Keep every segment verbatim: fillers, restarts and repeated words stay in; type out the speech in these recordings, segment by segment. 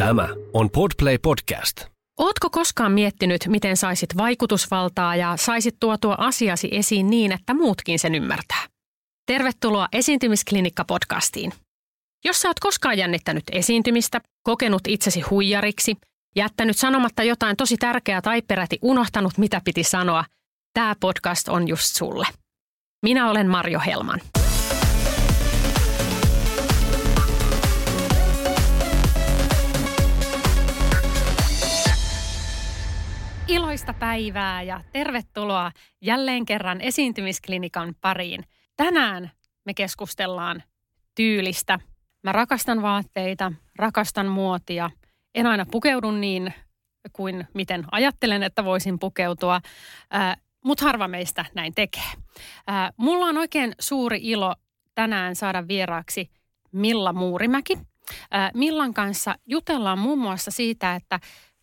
Tämä on Podplay Podcast. Ootko koskaan miettinyt, miten saisit vaikutusvaltaa ja saisit tuotua asiasi esiin niin, että muutkin sen ymmärtää? Tervetuloa Esiintymisklinikka-podcastiin. Jos sä oot koskaan jännittänyt esiintymistä, kokenut itsesi huijariksi, jättänyt sanomatta jotain tosi tärkeää tai peräti unohtanut, mitä piti sanoa, tää podcast on just sulle. Minä olen Marjo Helman. Iloista päivää ja tervetuloa jälleen kerran Esiintymisklinikan pariin. Tänään me keskustellaan tyylistä. Mä rakastan vaatteita, rakastan muotia. En aina pukeudu niin kuin miten ajattelen, että voisin pukeutua, äh, mutta harva meistä näin tekee. Äh, mulla on oikein suuri ilo tänään saada vieraaksi Milla Muurimäki. Äh, Millan kanssa jutellaan muun muassa siitä, että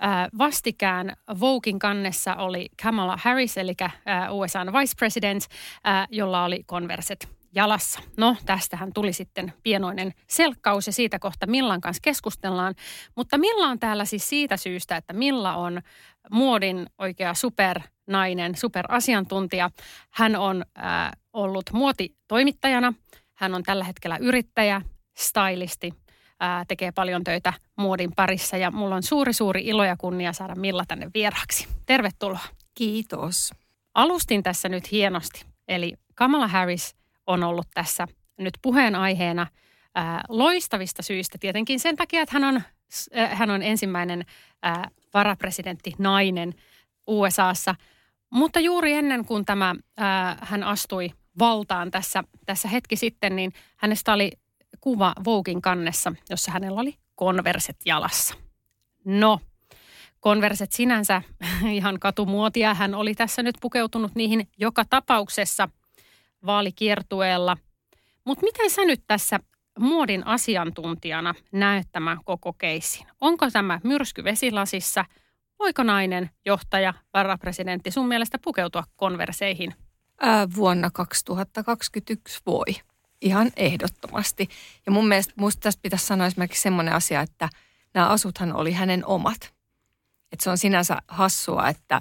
vastikään Voguein kannessa oli Kamala Harris, eli U S A:n vice president, jolla oli Converset jalassa. No, tästähän tuli sitten pienoinen selkkaus ja siitä kohta Millan kanssa keskustellaan. Mutta Milla on täällä siis siitä syystä, että Milla on muodin oikea supernainen, superasiantuntija. Hän on äh, ollut muotitoimittajana, hän on tällä hetkellä yrittäjä, stylisti. Ää, tekee paljon töitä muodin parissa ja mulla on suuri, suuri ilo ja kunnia saada Milla tänne vieraaksi. Tervetuloa. Kiitos. Alustin tässä nyt hienosti. Eli Kamala Harris on ollut tässä nyt puheenaiheena ää, loistavista syistä. Tietenkin sen takia, että hän on, äh, hän on ensimmäinen ää, varapresidentti nainen U S A:ssa. Mutta juuri ennen kuin tämä, ää, hän astui valtaan tässä, tässä hetki sitten, niin hänestä oli kuva Voguein kannessa, jossa hänellä oli Converset jalassa. No, Converset sinänsä ihan katumuotia. Hän oli tässä nyt pukeutunut niihin joka tapauksessa vaalikiertueella. Mutta miten sä nyt tässä muodin asiantuntijana näet tämän koko keissin? Onko tämä myrsky vesilasissa? Voiko nainen, johtaja, varapresidentti sun mielestä pukeutua Converseihin? Ää, vuonna kaksituhattakaksikymmentäyksi voi. Ihan ehdottomasti. Ja mun mielestä musta tästä pitäisi sanoa esimerkiksi semmoinen asia, että nämä asuthan oli hänen omat. Että se on sinänsä hassua, että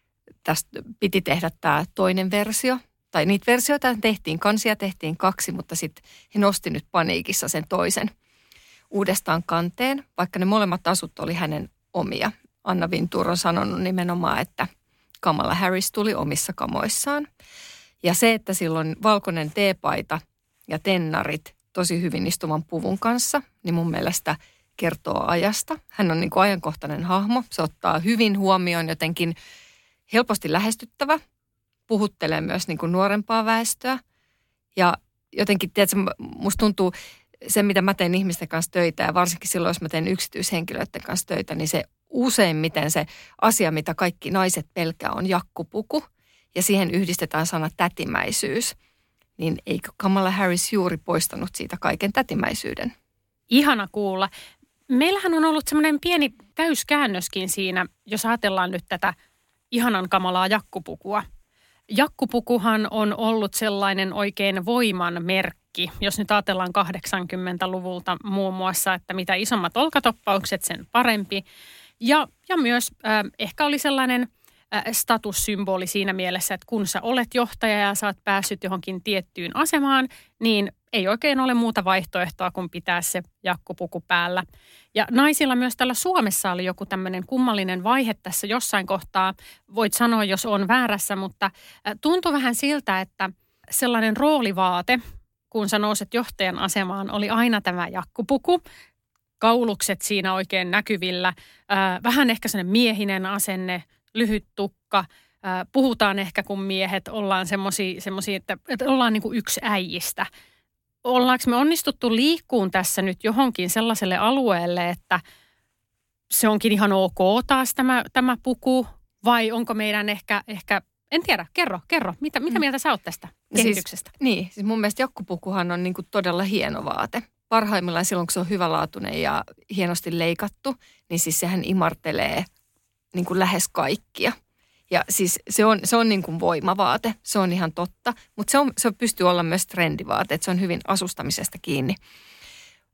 tästä piti tehdä tämä toinen versio. Tai niitä versioita tehtiin, kansia tehtiin kaksi, mutta sitten he nosti nyt paniikissa sen toisen uudestaan kanteen, vaikka ne molemmat asut oli hänen omia. Anna Wintour on sanonut nimenomaan, että Kamala Harris tuli omissa kamoissaan. Ja se, että silloin valkoinen teepaita ja tennarit tosi hyvin istuvan puvun kanssa, niin mun mielestä kertoo ajasta. Hän on niin kuin ajankohtainen hahmo. Se ottaa hyvin huomioon jotenkin helposti lähestyttävä, puhuttelee myös niin kuin nuorempaa väestöä. Ja jotenkin, tiedätkö, musta tuntuu se, mitä mä teen ihmisten kanssa töitä, ja varsinkin silloin, jos mä teen yksityishenkilöiden kanssa töitä, niin se useimmiten se asia, mitä kaikki naiset pelkää, on jakkupuku. Ja siihen yhdistetään sana tätimäisyys. Niin eikö Kamala Harris juuri poistanut siitä kaiken tätimäisyyden? Ihana kuulla. Meillähän on ollut semmoinen pieni täyskäännöskin siinä, jos ajatellaan nyt tätä ihanan kamalaa jakkupukua. Jakkupukuhan on ollut sellainen oikein voiman merkki, jos nyt ajatellaan kahdeksankymmentäluvulta muun muassa, että mitä isommat olkatoppaukset, sen parempi. Ja, ja myös äh, ehkä oli sellainen statussymboli siinä mielessä, että kun sä olet johtaja ja sä oot päässyt johonkin tiettyyn asemaan, niin ei oikein ole muuta vaihtoehtoa kuin pitää se jakkupuku päällä. Ja naisilla myös täällä Suomessa oli joku tämmöinen kummallinen vaihe tässä jossain kohtaa. Voit sanoa, jos on väärässä, mutta tuntui vähän siltä, että sellainen roolivaate, kun sä nouset johtajan asemaan, oli aina tämä jakkupuku. Kaulukset siinä oikein näkyvillä. Vähän ehkä sellainen miehinen asenne, lyhyt tukka. Puhutaan ehkä, kun miehet ollaan semmoisia, että, että ollaan niin kuin yksi äijistä. Ollaanko me onnistuttu liikkuun tässä nyt johonkin sellaiselle alueelle, että se onkin ihan ok taas tämä, tämä puku, vai onko meidän ehkä, ehkä en tiedä, kerro, kerro. Mitä, mitä mieltä sä oot tästä kehityksestä? Siis, niin, siis mun mielestä jakkupukuhan on niin kuin todella hieno vaate. Parhaimmillaan silloin, kun se on hyvälaatuinen ja hienosti leikattu, niin siis sehän imartelee niin kuin lähes kaikkia. Ja siis se on, se on niin kuin voimavaate, se on ihan totta, mutta se, on, se pystyy olla myös trendivaate, että se on hyvin asustamisesta kiinni.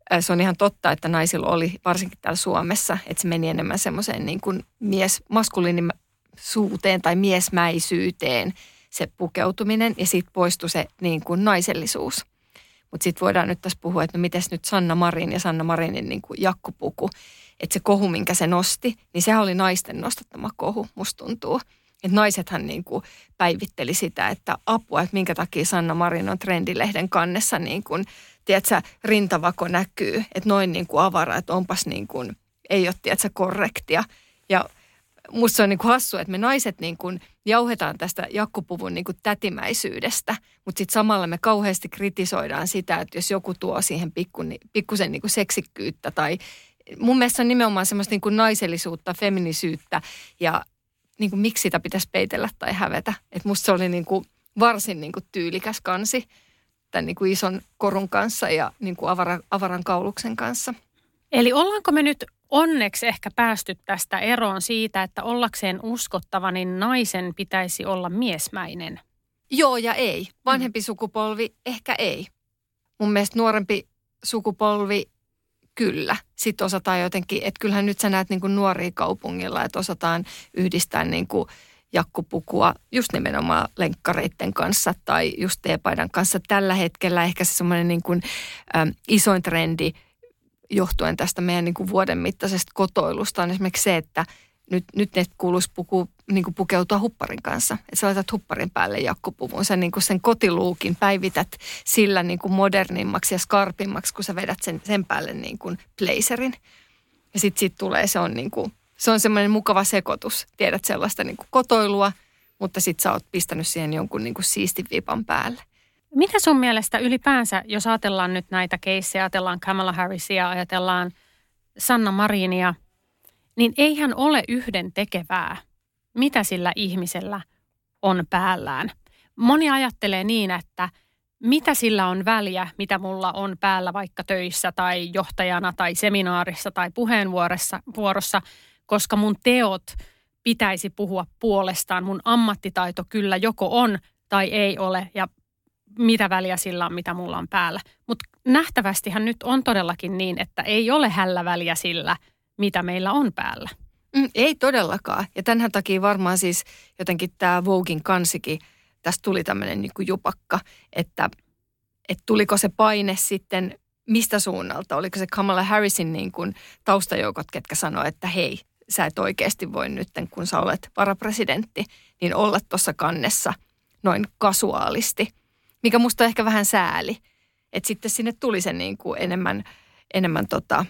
Se on ihan totta, että naisilla oli, varsinkin täällä Suomessa, että se meni enemmän semmoiseen niin kuin mies, maskuliinisuuteen tai miesmäisyyteen se pukeutuminen ja siitä poistui se niin kuin naisellisuus. Mutta sitten voidaan nyt tässä puhua, että no mites nyt Sanna Marin ja Sanna Marinin niin kuin jakkupuku, että se kohu, minkä se nosti, niin sehän oli naisten nostattama kohu, musta tuntuu. Että naisethan niin kuin päivitteli sitä, että apua, että minkä takia Sanna Marin on Trendilehden kannessa niin kuin, tiedätkö, rintavako näkyy, että noin niin kuin avara, että onpas niin kuin, ei ole, tiedätkö, korrektia. Ja musta se on niin kuin hassu, että me naiset niin kuin jauhetaan tästä jakkupuvun niin kuin tätimäisyydestä, mutta sitten samalla me kauheasti kritisoidaan sitä, että jos joku tuo siihen pikku, pikkusen niin kuin seksikkyyttä tai mun mielestä on nimenomaan semmoista niin kuin naisellisuutta, feminisyyttä ja niin kuin miksi sitä pitäisi peitellä tai hävetä. Että musta se oli niin kuin varsin niin kuin tyylikäs kansi tämän niin kuin ison korun kanssa ja niin kuin avara, avaran kauluksen kanssa. Eli ollaanko me nyt onneksi ehkä päästy tästä eroon siitä, että ollakseen uskottava, niin naisen pitäisi olla miesmäinen? Joo ja ei. Vanhempi sukupolvi ehkä ei. Mun mielestä nuorempi sukupolvi kyllä. Sitten osataan jotenkin, että kyllähän nyt sä näet niin kuin nuoria kaupungilla, että osataan yhdistää niin kuin jakkupukua just nimenomaan lenkkareiden kanssa tai just teepaidan kanssa. Tällä hetkellä ehkä se semmoinen niin kuin äm, isoin trendi johtuen tästä meidän niin kuin vuoden mittaisesta kotoilusta on esimerkiksi se, että nyt, nyt ne kuuluisi puku, niin kuin pukeutua hupparin kanssa. Että sä laitat hupparin päälle jakkupuvun. Sä niin kuin sen kotiluukin päivität sillä niin kuin modernimmaksi ja skarpimmaksi, kun sä vedät sen, sen päälle niin kuin blazerin. Ja sitten sit tulee, se on, niin kuin, se on semmoinen mukava sekoitus. Tiedät sellaista niin kuin kotoilua, mutta sitten sä oot pistänyt siihen jonkun niin kuin siistin vipan päälle. Mitä sun mielestä ylipäänsä, jos ajatellaan nyt näitä keissejä, ajatellaan Kamala Harrisia, ajatellaan Sanna Marinia, niin eihän ole yhden tekevää, mitä sillä ihmisellä on päällään. Moni ajattelee niin, että mitä sillä on väliä, mitä mulla on päällä vaikka töissä tai johtajana tai seminaarissa tai puheenvuorossa, koska mun teot pitäisi puhua puolestaan. Mun ammattitaito kyllä joko on tai ei ole ja mitä väliä sillä on, mitä mulla on päällä. Mutta nähtävästihän nyt on todellakin niin, että ei ole hällä väliä sillä, mitä meillä on päällä. Mm, ei todellakaan. Ja tämän takia varmaan siis jotenkin tämä Voguein kansikin, tästä tuli tämmöinen niin kuin jupakka, että, että tuliko se paine sitten mistä suunnalta? Oliko se Kamala Harrisin niin kuin taustajoukot, ketkä sanoi, että hei, sä et oikeasti voi nyt, kun sä olet varapresidentti, niin olla tuossa kannessa noin kasuaalisti. Mikä musta on ehkä vähän sääli, että sitten sinne tuli se niin kuin enemmän, enemmän tota,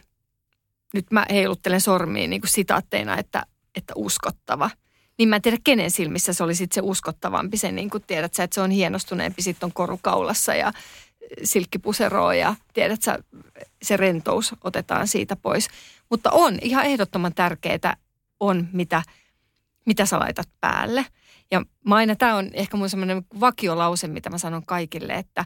nyt mä heiluttelen sormiin niin kuin sitaatteina, että, että uskottava. Niin mä en tiedä, kenen silmissä se oli sitten se uskottavampi, se niin kuin tiedät sä, että se on hienostuneempi, sitten on korukaulassa ja silkkipuseroa ja tiedät sä, se rentous otetaan siitä pois. Mutta on ihan ehdottoman tärkeää on, mitä, mitä sä laitat päälle. Ja mä aina, tää on ehkä mun semmoinen vakiolause, mitä mä sanon kaikille, että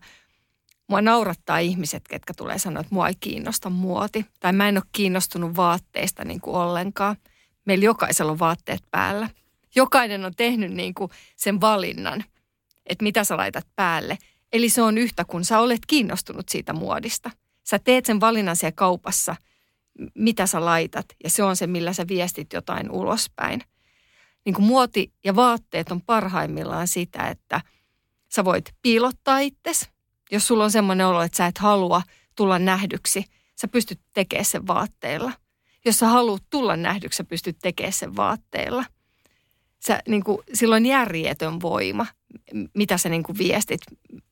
mua naurattaa ihmiset, ketkä tulee sanoa, että mua ei kiinnosta muoti. Tai mä en ole kiinnostunut vaatteista niin kuin ollenkaan. Meillä jokaisella on vaatteet päällä. Jokainen on tehnyt niin kuin sen valinnan, että mitä sä laitat päälle. Eli se on yhtä, kun sä olet kiinnostunut siitä muodista. Sä teet sen valinnan siellä kaupassa, mitä sä laitat. Ja se on se, millä sä viestit jotain ulospäin. Niin kuin muoti ja vaatteet on parhaimmillaan sitä, että sä voit piilottaa itsesi. Jos sulla on semmoinen olo, että sä et halua tulla nähdyksi, sä pystyt tekemään sen vaatteilla. Jos sä haluat tulla nähdyksi, sä pystyt tekemään sen vaatteilla. Sä, niin kuin, silloin järjetön voima, mitä sä niin kuin viestit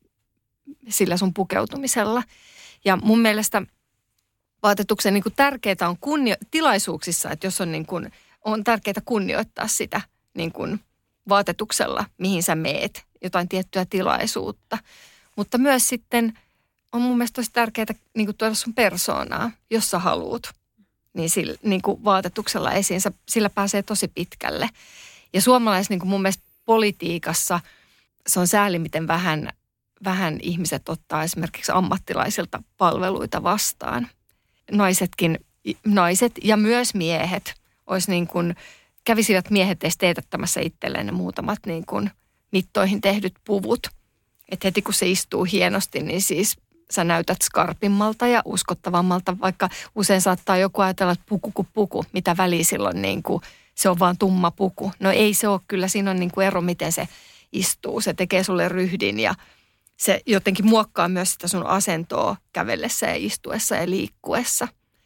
sillä sun pukeutumisella. Ja mun mielestä vaatetuksen niin kuin tärkeää on kunnio- tilaisuuksissa, että jos on, niin kuin, on tärkeää kunnioittaa sitä niin kuin vaatetuksella, mihin sä meet, jotain tiettyä tilaisuutta. Mutta myös sitten on mun mielestä tosi tärkeää niin kuin tuoda sun persoonaa, jos sä haluut, niin, sillä, niin kuin vaatetuksella esiin. Sillä pääsee tosi pitkälle. Ja suomalais niin kuin mun mielestä politiikassa se on sääli, miten vähän, vähän ihmiset ottaa esimerkiksi ammattilaisilta palveluita vastaan. Naisetkin, naiset ja myös miehet olisi niin kuin, kävisivät miehet edes teetättämässä itselleen ne muutamat niin kuin mittoihin tehdyt puvut. Että heti kun se istuu hienosti, niin siis sä näytät skarpimmalta ja uskottavammalta, vaikka usein saattaa joku ajatella, että puku kuin puku, mitä väliä silloin niin kuin, se on vaan tumma puku. No ei se ole kyllä, siinä on niin kuin ero, miten se istuu, se tekee sulle ryhdin ja se jotenkin muokkaa myös sitä sun asentoa kävellessä ja istuessa ja liikkuessa.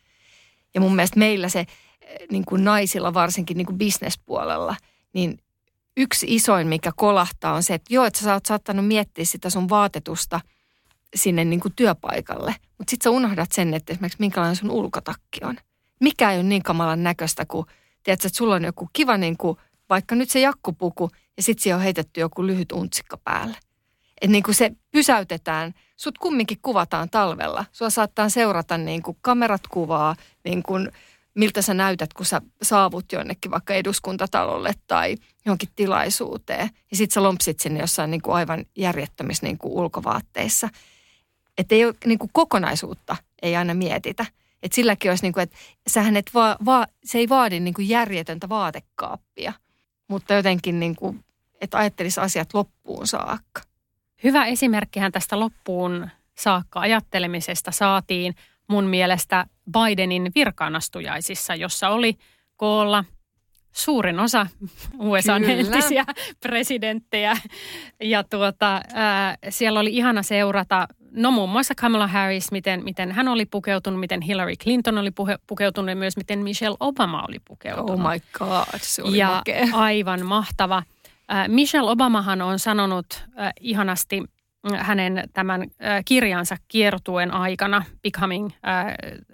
Ja mun mielestä meillä se niin kuin naisilla, varsinkin niin kuin bisnespuolella, niin yksi isoin, mikä kolahtaa, on se, että joo, että sä oot saattanut miettiä sitä sun vaatetusta sinne niin kuin työpaikalle. Mutta sit sä unohdat sen, että esimerkiksi minkälainen sun ulkotakki on. Mikä ei ole niin kamalan näköistä, kuin tiedätkö, että sulla on joku kiva, niin kuin, vaikka nyt se jakkupuku, ja sit siihen on heitetty joku lyhyt untsikka päälle. Että niin kuin se pysäytetään, sut kumminkin kuvataan talvella. Sua saattaa seurata niin kuin kamerat kuvaa, niin kuin miltä sä näytät, kun sä saavut jonnekin vaikka eduskuntatalolle tai johonkin tilaisuuteen. Ja sit sä lompsit sinne jossain niin kuin aivan järjettömissä niin kuin ulkovaatteissa. Että ei ole niin kuin kokonaisuutta, ei aina mietitä. Että silläkin olisi niin kuin, että sähän et va, va, se ei vaadi niin kuin järjetöntä vaatekaappia, mutta jotenkin niin kuin, että ajattelisi asiat loppuun saakka. Hyvä esimerkkihän tästä loppuun saakka ajattelemisesta saatiin mun mielestä Bidenin virkaanastujaisissa, jossa oli koolla suurin osa U S A:n entisiä presidenttejä. Ja tuota, ää, siellä oli ihana seurata, no muun muassa Kamala Harris, miten, miten hän oli pukeutunut, miten Hillary Clinton oli puhe, pukeutunut ja myös miten Michelle Obama oli pukeutunut. Oh my god, se oli ja makea. Aivan mahtava. Ää, Michelle Obamahan on sanonut ää, ihanasti hänen tämän äh, kirjansa kiertueen aikana, Becoming äh,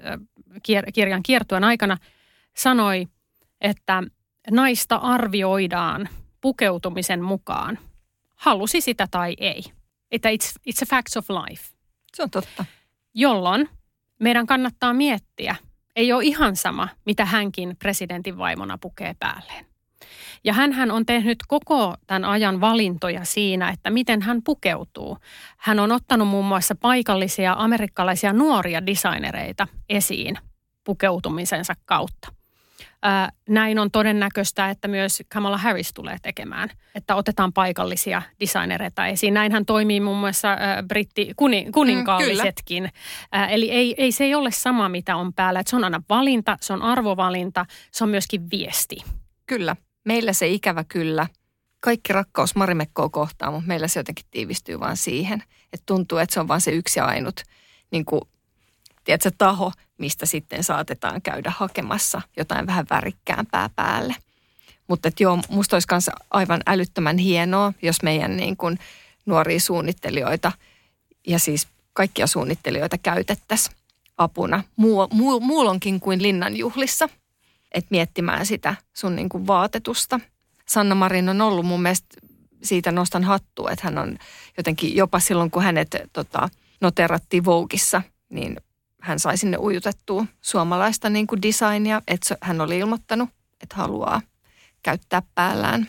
kier, kirjan kiertueen aikana, sanoi, että naista arvioidaan pukeutumisen mukaan, halusi sitä tai ei. Että it's, it's a facts of life. Se on totta. Jolloin meidän kannattaa miettiä, ei ole ihan sama, mitä hänkin presidentin vaimona pukee päälleen. Ja hänhän on tehnyt koko tämän ajan valintoja siinä, että miten hän pukeutuu. Hän on ottanut muun muassa paikallisia amerikkalaisia nuoria designereita esiin pukeutumisensa kautta. Ää, näin on todennäköistä, että myös Kamala Harris tulee tekemään, että otetaan paikallisia designereita esiin. Näin hän toimii muun muassa ää, britti kuni, kuninkaallisetkin. Mm, ää, eli ei, ei se ei ole sama, mitä on päällä. Että se on aina valinta, se on arvovalinta, se on myöskin viesti. Kyllä. Meillä se ikävä kyllä. Kaikki rakkaus Marimekkoa kohtaan, mutta meillä se jotenkin tiivistyy vaan siihen. Että tuntuu, että se on vaan se yksi ainut niin kuin, tiedätkö, taho, mistä sitten saatetaan käydä hakemassa jotain vähän värikkäämpää päälle. Mutta joo, musta olisi myös aivan älyttömän hienoa, jos meidän niin kuin, nuoria suunnittelijoita ja siis kaikkia suunnittelijoita käytettäisiin apuna muu, muu, muulonkin kuin linnanjuhlissa. Että miettimään sitä sun niin kuin vaatetusta. Sanna Marin on ollut mun mielestä, siitä nostan hattua, että hän on jotenkin jopa silloin, kun hänet tota, noterattiin Vogueissa, niin hän sai sinne ujutettua suomalaista niin kuin designia, että hän oli ilmoittanut, että haluaa käyttää päällään.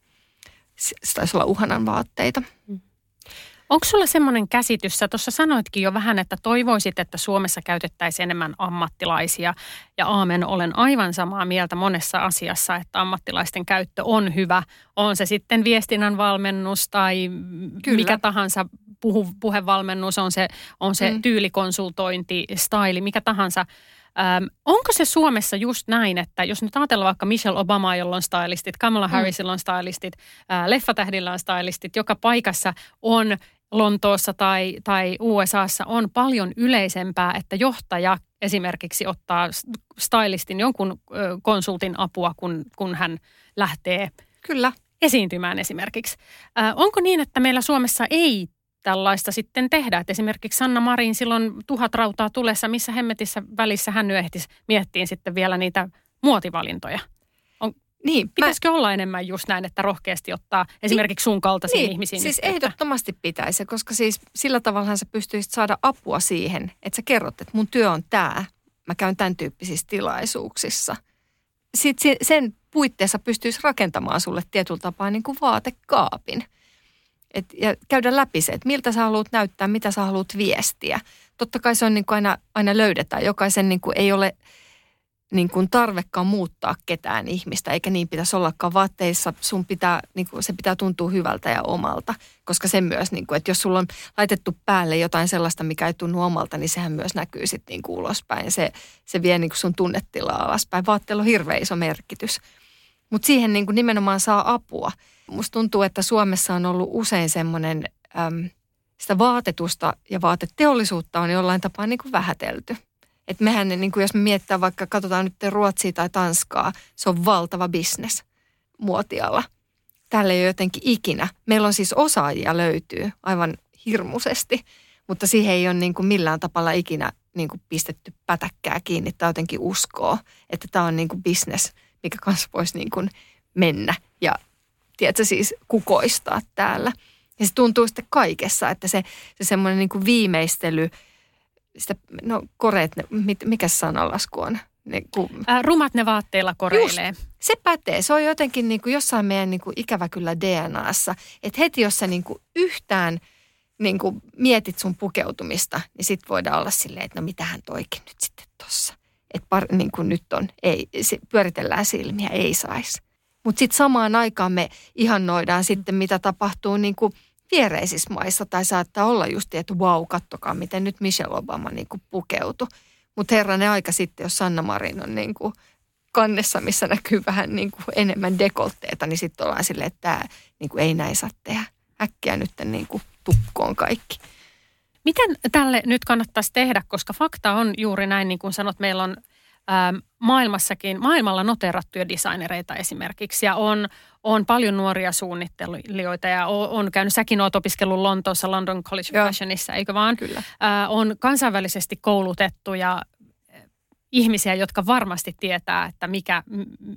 Se taisi olla uhanan vaatteita. Onko sulla semmoinen käsitys, sä tuossa sanoitkin jo vähän, että toivoisit, että Suomessa käytettäisiin enemmän ammattilaisia. Ja aamen, olen aivan samaa mieltä monessa asiassa, että ammattilaisten käyttö on hyvä. On se sitten viestinnän valmennus tai Kyllä. mikä tahansa puhu, puhevalmennus, on se, on se mm. tyylikonsultointi, staili, mikä tahansa. Öm, onko se Suomessa just näin, että jos nyt ajatellaan vaikka Michelle Obamaa, jolla on stylistit, Kamala Harrisilla on stylistit, ää, leffatähdillä on stylistit, joka paikassa on Lontoossa tai, tai U S A:ssa on paljon yleisempää, että johtaja esimerkiksi ottaa stylistin jonkun ö, konsultin apua, kun, kun hän lähtee Kyllä. esiintymään esimerkiksi. Ää, onko niin, että meillä Suomessa ei tällaista sitten tehdä? Että esimerkiksi Sanna Marin silloin tuhat rautaa tulessa, missä hemmetissä välissä hän ehtisi miettiin sitten vielä niitä muotivalintoja. On, niin, pitäisikö mä... olla enemmän just näin, että rohkeasti ottaa esimerkiksi sun kaltaisiin niin, ihmisiin? Siis yhteyttä? Ehdottomasti pitäisi, koska siis sillä tavalla sä pystyisit saada apua siihen, että sä kerrot, että mun työ on tää. Mä käyn tämän tyyppisissä tilaisuuksissa. Sitten sen puitteissa pystyisi rakentamaan sulle tietyllä tapaa niin kuin vaatekaapin. Et, ja käydä läpi se, että miltä sä haluat näyttää, mitä sä haluat viestiä. Totta kai se on niin kuin aina, aina löydetään. Jokaisen niin kuin ei ole niin kuin tarvekaan muuttaa ketään ihmistä, eikä niin pitäisi ollakaan vaatteissa. Sun pitää, niin kuin, se pitää tuntua hyvältä ja omalta, koska se myös, niin kuin, että jos sulla on laitettu päälle jotain sellaista, mikä ei tunnu omalta, niin sehän myös näkyy sitten niin kuin ulospäin. Se, se vie niin kuin sun tunnetilaa alaspäin. Vaatteella on hirveän iso merkitys. Mutta siihen niin kuin nimenomaan saa apua. Musta tuntuu, että Suomessa on ollut usein semmoinen, äm, sitä vaatetusta ja vaateteollisuutta on jollain tapaa niin kuin vähätelty. Että mehän, niin kuin jos me mietitään vaikka, katsotaan nyt Ruotsia tai Tanskaa, se on valtava bisnes muotiala. Täällä ei ole jotenkin ikinä. Meillä on siis osaajia löytyy aivan hirmuisesti, mutta siihen ei ole niin kuin millään tapalla ikinä niin kuin pistetty pätäkkää kiinni tai jotenkin uskoo, että tämä on niin kuin bisnes, mikä kanssa voisi niin kuin mennä ja tiedätkö, siis kukoistaa täällä. Ja se tuntuu sitten kaikessa, että se, se semmoinen niin kuin viimeistely, sitä, no koreet, mikä sanalasku on? Ne, kun... Äh, rumat ne vaatteilla koreilee. Just, se pätee. Se on jotenkin niin kuin jossain meidän niin kuin ikävä kyllä D N A:ssa. Että heti jos sä niin kuin yhtään niin kuin mietit sun pukeutumista, niin sit voidaan olla silleen, että no mitähän toikin nyt sitten tossa. Että niin kuin nyt on, ei, se, pyöritellään silmiä, ei saisi. Mutta sitten samaan aikaan me ihannoidaan sitten, mitä tapahtuu niin kuin viereisissä maissa. Tai saattaa olla just, että vau, kattokaa, miten nyt Michelle Obama niin kuin pukeutui. Mutta herranen aika sitten, jos Sanna Marin on niin kuin kannessa, missä näkyy vähän niin kuin enemmän dekoltteeta, niin sitten ollaan silleen, että tämä niin kuin ei näin saa tehdä. Äkkiä nyt niin kuin tukkoon kaikki. Miten tälle nyt kannattaisi tehdä, koska fakta on juuri näin, niin kuin sanot, meillä on ää, maailmassakin, maailmalla noteerattuja designereita esimerkiksi, ja on, on paljon nuoria suunnittelijoita, ja on, on käynyt, säkin olet opiskellut Lontoossa London College of Fashionissa, eikö vaan? Kyllä. Ää, on kansainvälisesti koulutettuja ihmisiä, jotka varmasti tietää, että mikä, m-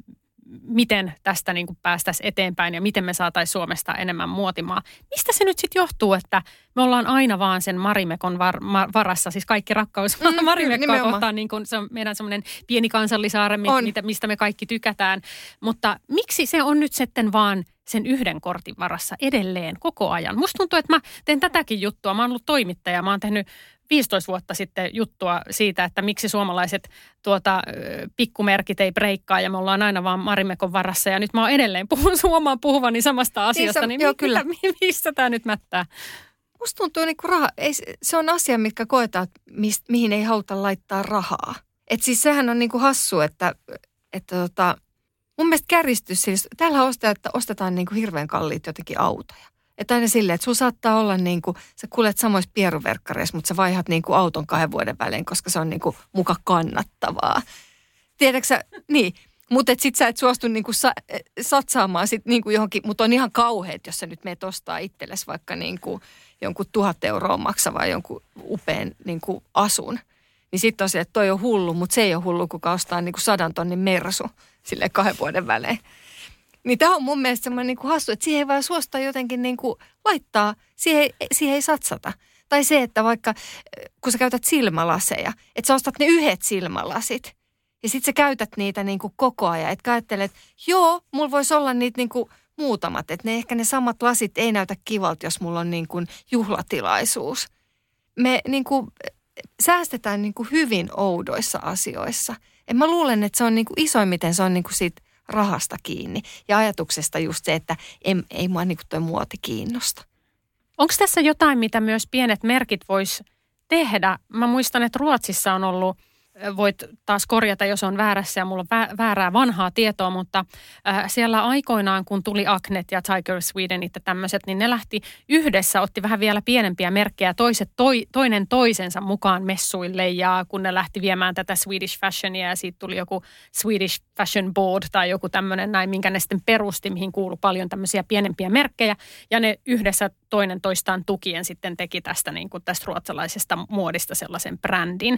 miten tästä niin kuin päästäisiin eteenpäin ja miten me saataisiin Suomesta enemmän muotimaa. Mistä se nyt sitten johtuu, että me ollaan aina vaan sen Marimekon var, ma, varassa, siis kaikki rakkaus mm, Marimekkoa kohtaan, niin kuin se on meidän semmoinen pieni kansallisaare, mit, mistä me kaikki tykätään. Mutta miksi se on nyt sitten vaan sen yhden kortin varassa edelleen koko ajan? Musta tuntuu, että mä teen tätäkin juttua. Mä oon ollut toimittaja, mä oon tehnyt viisitoista vuotta sitten juttua siitä, että miksi suomalaiset tuota, pikkumerkit ei breikkaa ja me ollaan aina vaan Marimekon varassa. Ja nyt mä oon edelleen puhun, huomaan puhuvani samasta asiasta, niin, niin joo, kyllä. Mitä, missä tämä nyt mättää? Musta tuntuu, niin kuin raha, ei, se on asia, mitkä koetaan, mist, mihin ei haluta laittaa rahaa. Että siis sehän on niin kuin hassu, että, että tota, mun mielestä kärjistys, siis täällä ostetaan, että ostetaan niin kuin hirveän kalliit jotenkin autoja. Että aina silleen, että sulla saattaa olla niin kuin, sä kuljet samoissa pieruverkkareissa, mutta sä vaihat niin kuin auton kahden vuoden välein, koska se on niin kuin muka kannattavaa. Tiedätkö sä, niin, mutta et sit sä et suostu niin kuin sa, satsaamaan sit niin kuin johonkin, mutta on ihan kauheat, jos sä nyt meet ostaa itsellesi vaikka niin kuin jonkun tuhat euroa maksavaa jonkun upean niin kuin asun. Niin sitten on se, että toi on hullu, mutta se ei ole hullu, kuka ostaa niin kuin sadan tonnin mersu silleen kahden vuoden välein. Niin tämä on mun mielestä semmoinen niin kuin hassu, että siihen ei vaan suosta jotenkin niin kuin laittaa, siihen, siihen ei satsata. Tai se, että vaikka kun sä käytät silmälaseja, että sä ostat ne yhdet silmälasit ja sit sä käytät niitä niin kuin koko ajan. Että ajattelet, että joo, mulla voisi olla niitä niin kuin muutamat, että ne ehkä ne samat lasit ei näytä kivalta, jos mulla on niin kuin juhlatilaisuus. Me niin kuin säästetään niin kuin hyvin oudoissa asioissa. Et mä luulen, että se on niin kuin isoimmiten se on niin kuin siitä rahasta kiinni. Ja ajatuksesta just se, että ei, ei mua niin kuin toi muoti kiinnosta. Onko tässä jotain, mitä myös pienet merkit vois tehdä? Mä muistan, että Ruotsissa on ollut, voit taas korjata, jos on väärässä ja mulla on väärää vanhaa tietoa, mutta äh, siellä aikoinaan, kun tuli Acnet ja Tiger Swedenit ja tämmöiset, niin ne lähti yhdessä, otti vähän vielä pienempiä merkkejä, toiset toi, toinen toisensa mukaan messuille, ja kun ne lähti viemään tätä Swedish Fashionia ja siitä tuli joku Swedish Fashion Board tai joku tämmöinen näin, minkä ne sitten perusti, mihin kuului paljon tämmöisiä pienempiä merkkejä, ja ne yhdessä toinen toistaan tukien sitten teki tästä niin kuin tästä ruotsalaisesta muodista sellaisen brändin.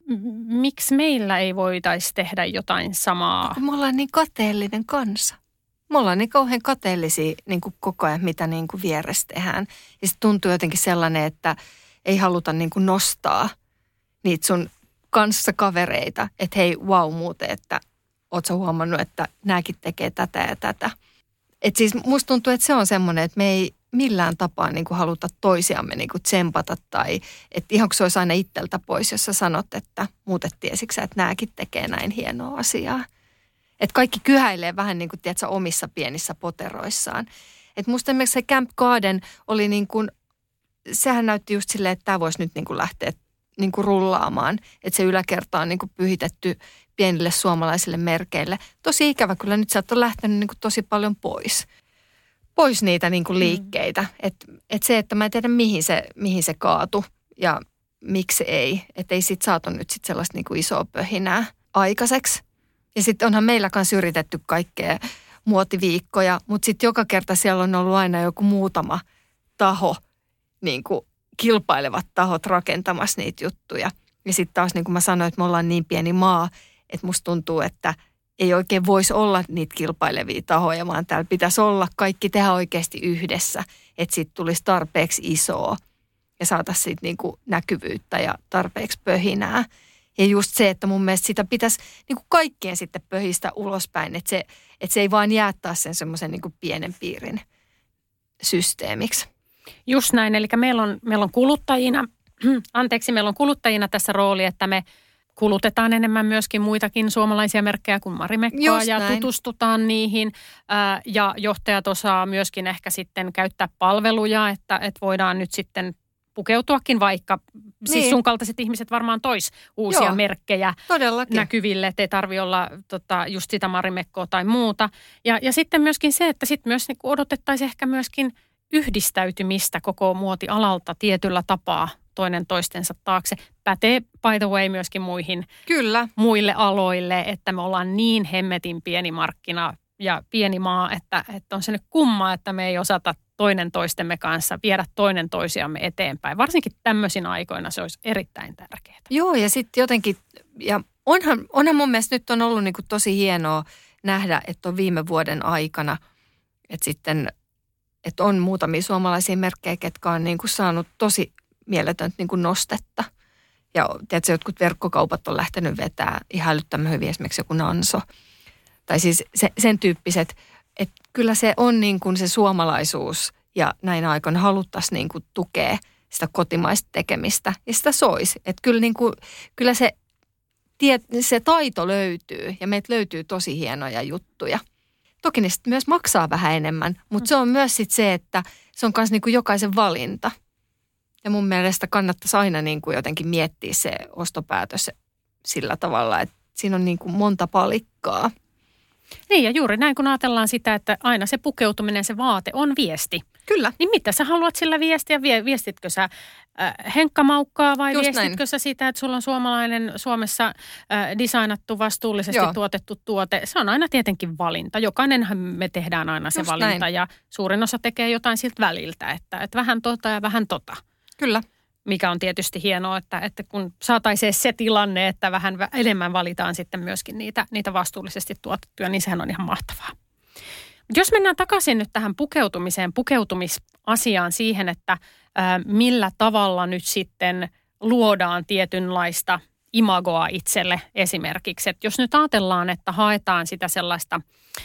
Miksi meillä ei voitaisi tehdä jotain samaa? Me ollaan niin kateellinen kansa. Me ollaan niin kauhean kateellisia niin kuin koko ajan, mitä niin kuin vieressä tehdään. Ja sitten tuntuu jotenkin sellainen, että ei haluta niin kuin nostaa niitä sun kanssakavereita. Että hei, wow muuten, että oot sä huomannut, että nääkin tekee tätä ja tätä. Että siis musta tuntuu, että se on semmoinen, että me ei, millään tapaa niin kuin haluta toisiamme niin kuin tsempata tai että ihan kun se olisi aina itseltä pois, jos sä sanot, että muutet tiesiksä, että nääkin tekee näin hienoa asiaa. Että kaikki kyhäilee vähän niin kuin, tiedätkö, omissa pienissä poteroissaan. Että musta esimerkiksi se Camp Garden oli niin kuin, sehän näytti just silleen, että tämä voisi nyt niin kuin lähteä niin kuin rullaamaan. Että se yläkerta on niin kuin pyhitetty pienille suomalaisille merkeille. Tosi ikävä kyllä nyt sä on lähtenyt niin kuin tosi paljon pois. Pois niitä niin kuin liikkeitä. Mm. Että et se, että mä en tiedä mihin se, mihin se kaatu ja miksi ei. Että ei sit saatu nyt sit sellaista niin kuin isoa pöhinää aikaiseksi. Ja sitten onhan meillä kanssa yritetty kaikkea muotiviikkoja, mutta sitten joka kerta siellä on ollut aina joku muutama taho, niin kuin kilpailevat tahot rakentamassa niitä juttuja. Ja sitten taas niin kuin mä sanoin, että me ollaan niin pieni maa, että musta tuntuu, että ei oikein voisi olla niitä kilpailevia tahoja, vaan täällä pitäisi olla kaikki tehdä oikeasti yhdessä, että siitä tulisi tarpeeksi isoa ja saataisiin siitä niin kuin näkyvyyttä ja tarpeeksi pöhinää. Ja just se, että mun mielestä sitä pitäisi niin kuin kaikkien sitten pöhistä ulospäin, että se, että se ei vaan jää taas sen semmoisen niin kuin pienen piirin systeemiksi. Just näin, eli meillä on, meillä on kuluttajina, anteeksi, meillä on kuluttajina tässä rooli, että me kulutetaan enemmän myöskin muitakin suomalaisia merkkejä kuin Marimekkoa ja tutustutaan niihin. Ää, ja johtajat osaa myöskin ehkä sitten käyttää palveluja, että, että voidaan nyt sitten pukeutuakin vaikka, niin. Siis sun kaltaiset ihmiset varmaan tois uusia Joo, merkkejä todellakin näkyville, että ei tarvitse olla tota, just sitä Marimekkoa tai muuta. Ja, ja sitten myöskin se, että sitten myös niin odotettaisiin ehkä myöskin yhdistäytymistä koko muotialalta tietyllä tapaa toinen toistensa taakse. Pätee by the way myöskin muihin, Kyllä. muille aloille, että me ollaan niin hemmetin pieni markkina ja pieni maa, että, että on se nyt kumma, että me ei osata toinen toistemme kanssa viedä toinen toisiamme eteenpäin. Varsinkin tämmöisinä aikoina se olisi erittäin tärkeää. Joo, ja sitten jotenkin, ja onhan, onhan mun mielestä nyt on ollut niinku tosi hienoa nähdä, että on viime vuoden aikana, että sitten, että on muutamia suomalaisia merkkejä, ketkä on niinku saanut tosi mieletöntä niinku nostetta. Ja tiedätkö, jotkut verkkokaupat on lähtenyt vetää ihan älyttömän hyvin, esimerkiksi joku Nanso. Tai siis se, sen tyyppiset, että kyllä se on niin kuin se suomalaisuus ja näin aikoina haluttaisiin niin kuin tukea sitä kotimaista tekemistä ja sitä soisi. Että kyllä, niin kuin, kyllä se, tie, se taito löytyy ja meiltä löytyy tosi hienoja juttuja. Toki ne sitten myös maksaa vähän enemmän, mutta se on myös sit se, että se on myös niin kuin jokaisen valinta. Ja mun mielestä kannattaisi aina niin kuin jotenkin miettiä se ostopäätös sillä tavalla, että siinä on niin kuin monta palikkaa. Niin ja juuri näin, kun ajatellaan sitä, että aina se pukeutuminen, se vaate on viesti. Kyllä. Niin mitä sä haluat sillä viestiä? Viestitkö sä äh, henkkamaukkaa vai Just viestitkö näin. sä sitä, että sulla on suomalainen, Suomessa äh, designattu, vastuullisesti Joo. tuotettu tuote? Se on aina tietenkin valinta. Jokainenhan me tehdään aina se Just valinta näin. ja suurin osa tekee jotain siltä väliltä, että, että vähän tota ja vähän tota. Kyllä. Mikä on tietysti hienoa, että, että kun saataisiin se tilanne, että vähän enemmän valitaan sitten myöskin niitä, niitä vastuullisesti tuotettuja, niin sehän on ihan mahtavaa. Jos mennään takaisin nyt tähän pukeutumiseen, pukeutumisasiaan siihen, että ää, millä tavalla nyt sitten luodaan tietynlaista imagoa itselle esimerkiksi. Että jos nyt ajatellaan, että haetaan sitä sellaista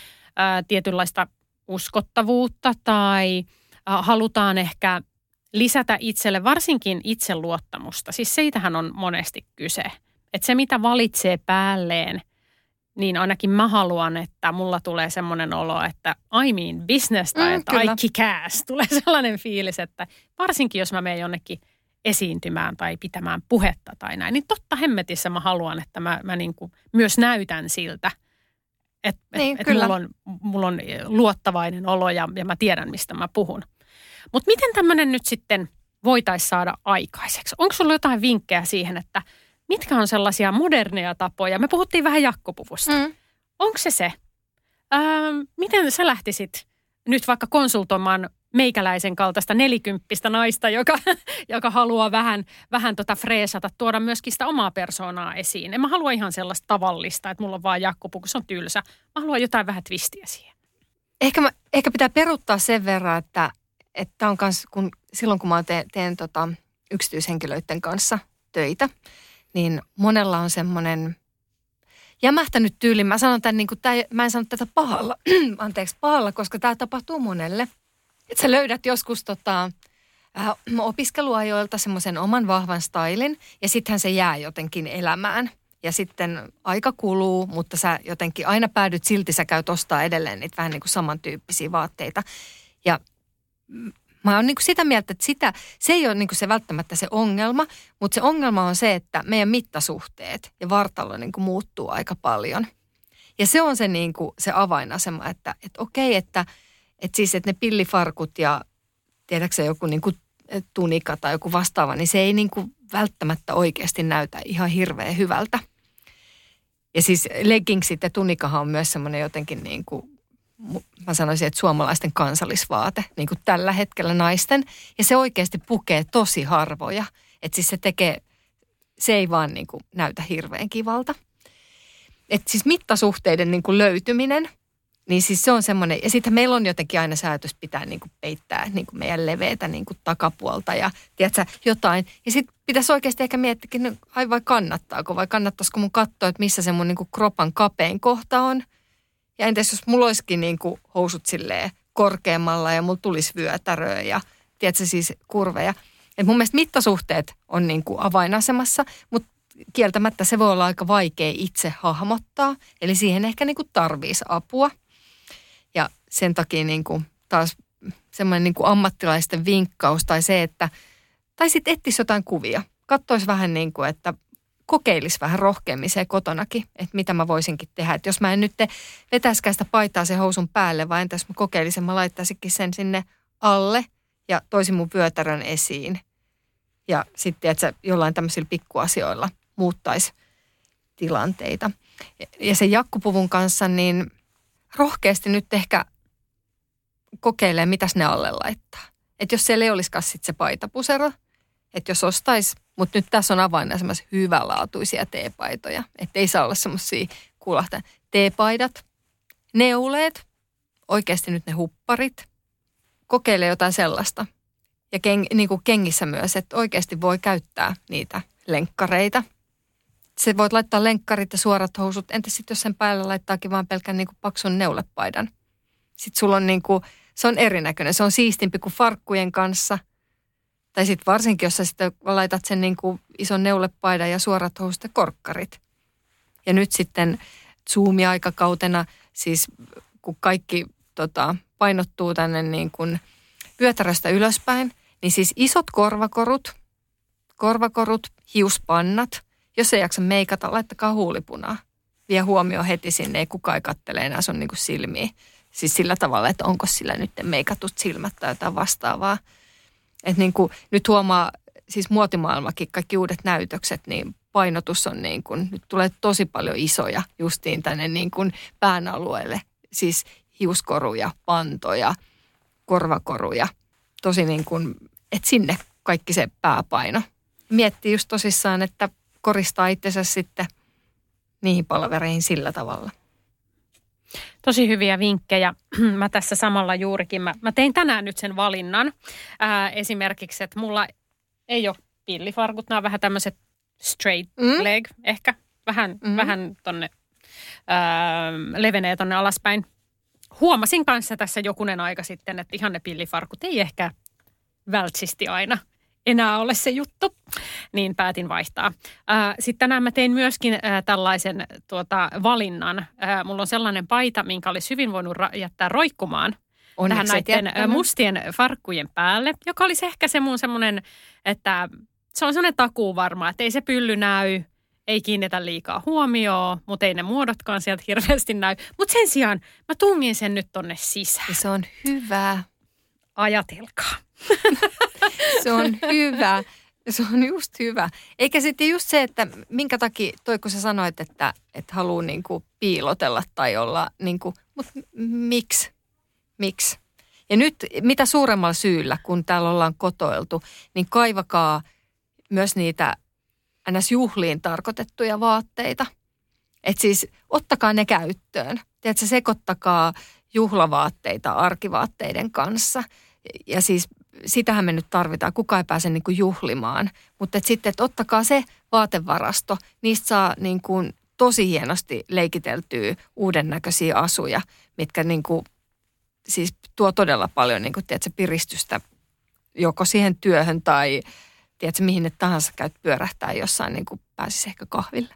ää, tietynlaista uskottavuutta tai ää, halutaan ehkä lisätä itselle varsinkin itseluottamusta. Siis siitähän on monesti kyse. Että se, mitä valitsee päälleen, niin ainakin mä haluan, että mulla tulee semmoinen olo, että I mean business tai Mm, että kyllä. I kick ass. Tulee sellainen fiilis, että varsinkin jos mä menen jonnekin esiintymään tai pitämään puhetta tai näin, niin totta hemmetissä mä haluan, että mä, mä niin kuin myös näytän siltä, että Niin, et, et kyllä. mulla, on, mulla on luottavainen olo ja, ja mä tiedän, mistä mä puhun. Mutta miten tämmöinen nyt sitten voitaisiin saada aikaiseksi? Onko sulla jotain vinkkejä siihen, että mitkä on sellaisia moderneja tapoja? Me puhuttiin vähän jakkopuvusta. Mm. Onko se se? Öö, miten sä lähtisit nyt vaikka konsultoimaan meikäläisen kaltaista nelikymppistä naista, joka, joka haluaa vähän, vähän tota freesata, tuoda myöskin sitä omaa persoonaa esiin. En mä halua ihan sellaista tavallista, että mulla on vaan jakkopuku, se on tylsä. Mä haluan jotain vähän twistiä siihen. Ehkä, mä, ehkä pitää peruuttaa sen verran, että että on kans, kun, silloin kun mä teen, teen tota, yksityishenkilöiden kanssa töitä, niin monella on semmoinen jämähtänyt tyyli. Mä sanon tämän, niin kuin, tää, mä en sano tätä pahalla, anteeksi pahalla, koska tämä tapahtuu monelle. Että sä löydät joskus tota, äh, opiskeluajoilta semmoisen oman vahvan stylin ja sittenhän se jää jotenkin elämään. Ja sitten aika kuluu, mutta sä jotenkin aina päädyt silti, sä käyt ostaa edelleen niitä vähän niin kuin samantyyppisiä vaatteita. Ja mä oon niin kuin sitä mieltä, että sitä, se ei ole niin kuin se välttämättä se ongelma, mutta se ongelma on se, että meidän mittasuhteet ja vartalo niin kuin muuttuu aika paljon. Ja se on se, niin kuin, se avainasema, että, että okei, että, että siis että ne pillifarkut ja tiedätkö joku niin kuin tunika tai joku vastaava, niin se ei niin kuin välttämättä oikeasti näytä ihan hirveän hyvältä. Ja siis leggingsit ja tunikahan on myös semmoinen jotenkin niin kuin, mä sanoisin, että suomalaisten kansallisvaate, niin kuin tällä hetkellä naisten. Ja se oikeasti pukee tosi harvoja. Että siis se tekee, se ei vaan niin kuin näytä hirveän kivalta. Että siis mittasuhteiden niin kuin löytyminen, niin siis se on semmoinen, ja sitten meillä on jotenkin aina säätös pitää niin kuin peittää niin kuin meidän leveätä niin kuin takapuolta ja tiedätkö, jotain. Ja sitten pitäisi oikeasti ehkä miettiä, no, ai vai kannattaako vai kannattaisiko mun katsoa, että missä se mun niin kuin kropan kapein kohta on. Ja entäs jos mulla olisikin niin kuin housut silleen korkeammalla ja mulla tulisi vyötäröä ja tiedätkö siis kurveja. Et mun mielestä mittasuhteet on niin kuin avainasemassa, mutta kieltämättä se voi olla aika vaikea itse hahmottaa. Eli siihen ehkä niin kuin tarvitsisi apua. Ja sen takia niin kuin taas semmoinen niin kuin ammattilaisten vinkkaus tai se, että tai sitten etsisi jotain kuvia. Katsoisi vähän niin kuin, että kokeilisi vähän rohkeammin se kotonakin, että mitä mä voisinkin tehdä. Että jos mä en nyt vetäisikään sitä paitaa sen housun päälle, vaan entäs mä kokeilisin, mä laittaisinkin sen sinne alle ja toisin mun vyötärön esiin. Ja sitten, että se jollain tämmöisillä pikkuasioilla muuttaisi tilanteita. Ja sen jakkupuvun kanssa, niin rohkeasti nyt ehkä kokeilee, mitäs ne alle laittaa. Että jos siellä ei olisikaan sitten se paitapusero, että jos ostaisi, mutta nyt tässä on avaina semmoisia hyvälaatuisia teepaitoja. Että ei saa olla semmoisia kuulahtaa. Teepaidat, neuleet, oikeasti nyt ne hupparit. Kokeile jotain sellaista. Ja keng, niin kuin kengissä myös, että oikeasti voi käyttää niitä lenkkareita. Se voit laittaa lenkkarit ja suorat housut. Entäs sitten jos sen päälle laittaakin vaan pelkän niin kuin paksun neulepaidan. Sitten sulla on niin kuin, se on erinäköinen. Se on siistimpi kuin farkkujen kanssa. Tai sitten varsinkin, jos sä sitten laitat sen niin kuin ison neulepaidan ja suorat housut ja korkkarit. Ja nyt sitten Zoom-aikakautena, siis kun kaikki tota, painottuu tänne niin kuin vyötäröstä ylöspäin, niin siis isot korvakorut, korvakorut, hiuspannat. Jos ei jaksa meikata, laittakaa huulipunaa. Vie huomioon heti sinne, ei kukaan ei kattele enää sun niin kuin silmiä. Siis sillä tavalla, että onko sillä nyt meikatut silmät tai jotain vastaavaa. Että niin kuin nyt huomaa, siis muotimaailmakin, kaikki uudet näytökset, niin painotus on niin kuin, nyt tulee tosi paljon isoja justiin tänne niin kuin pään alueelle. Siis hiuskoruja, pantoja, korvakoruja. Tosi niin kuin, että sinne kaikki se pääpaino. Miettii just tosissaan, että koristaa itsensä sitten niihin palavereihin sillä tavalla. Tosi hyviä vinkkejä. Mä tässä samalla juurikin, mä, mä tein tänään nyt sen valinnan. Ää, esimerkiksi, että mulla ei ole pillifarkut, nämä on vähän tämmöiset straight mm. leg, ehkä vähän, mm. vähän tonne ää, levenee tonne alaspäin. Huomasin kanssa tässä jokunen aika sitten, että ihan ne pillifarkut ei ehkä vältsisti aina enää ole se juttu, niin päätin vaihtaa. Sitten tänään mä tein myöskin tällaisen tuota, valinnan. Mulla on sellainen paita, minkä olisi hyvin voinut ra- jättää roikkumaan tähän näiden jättänyt. mustien farkkujen päälle, joka olisi ehkä se mun semmoinen, että se on semmoinen takuu varma, että ei se pylly näy, ei kiinnitä liikaa huomioon, mutta ei ne muodotkaan sieltä hirveästi näy. Mutta sen sijaan mä tungin sen nyt tonne sisään. Ja se on hyvä. Ajatelkaa. Se on hyvä. Se on just hyvä. Eikä sitten just se, että minkä takia, toi kun sä sanoit, että, että haluaa niinku piilotella tai olla, niinku, mutta miksi? Miksi? Ja nyt mitä suuremmalla syyllä, kun täällä ollaan kotoiltu, niin kaivakaa myös niitä ns. Juhliin tarkoitettuja vaatteita. Että siis ottakaa ne käyttöön. Tiedätkö, sekoittakaa juhlavaatteita arkivaatteiden kanssa. Ja siis sitähän me nyt tarvitaan. Kukaan ei pääse niin kuin juhlimaan. Mutta et sitten, että ottakaa se vaatevarasto. Niistä saa niin kuin tosi hienosti leikiteltyä uuden näköisiä asuja, mitkä niin kuin siis tuo todella paljon niin kuin, tiedätkö, piristystä joko siihen työhön tai tiedätkö, mihin ne tahansa käyt pyörähtää jossain, niin kuin pääsisi ehkä kahville.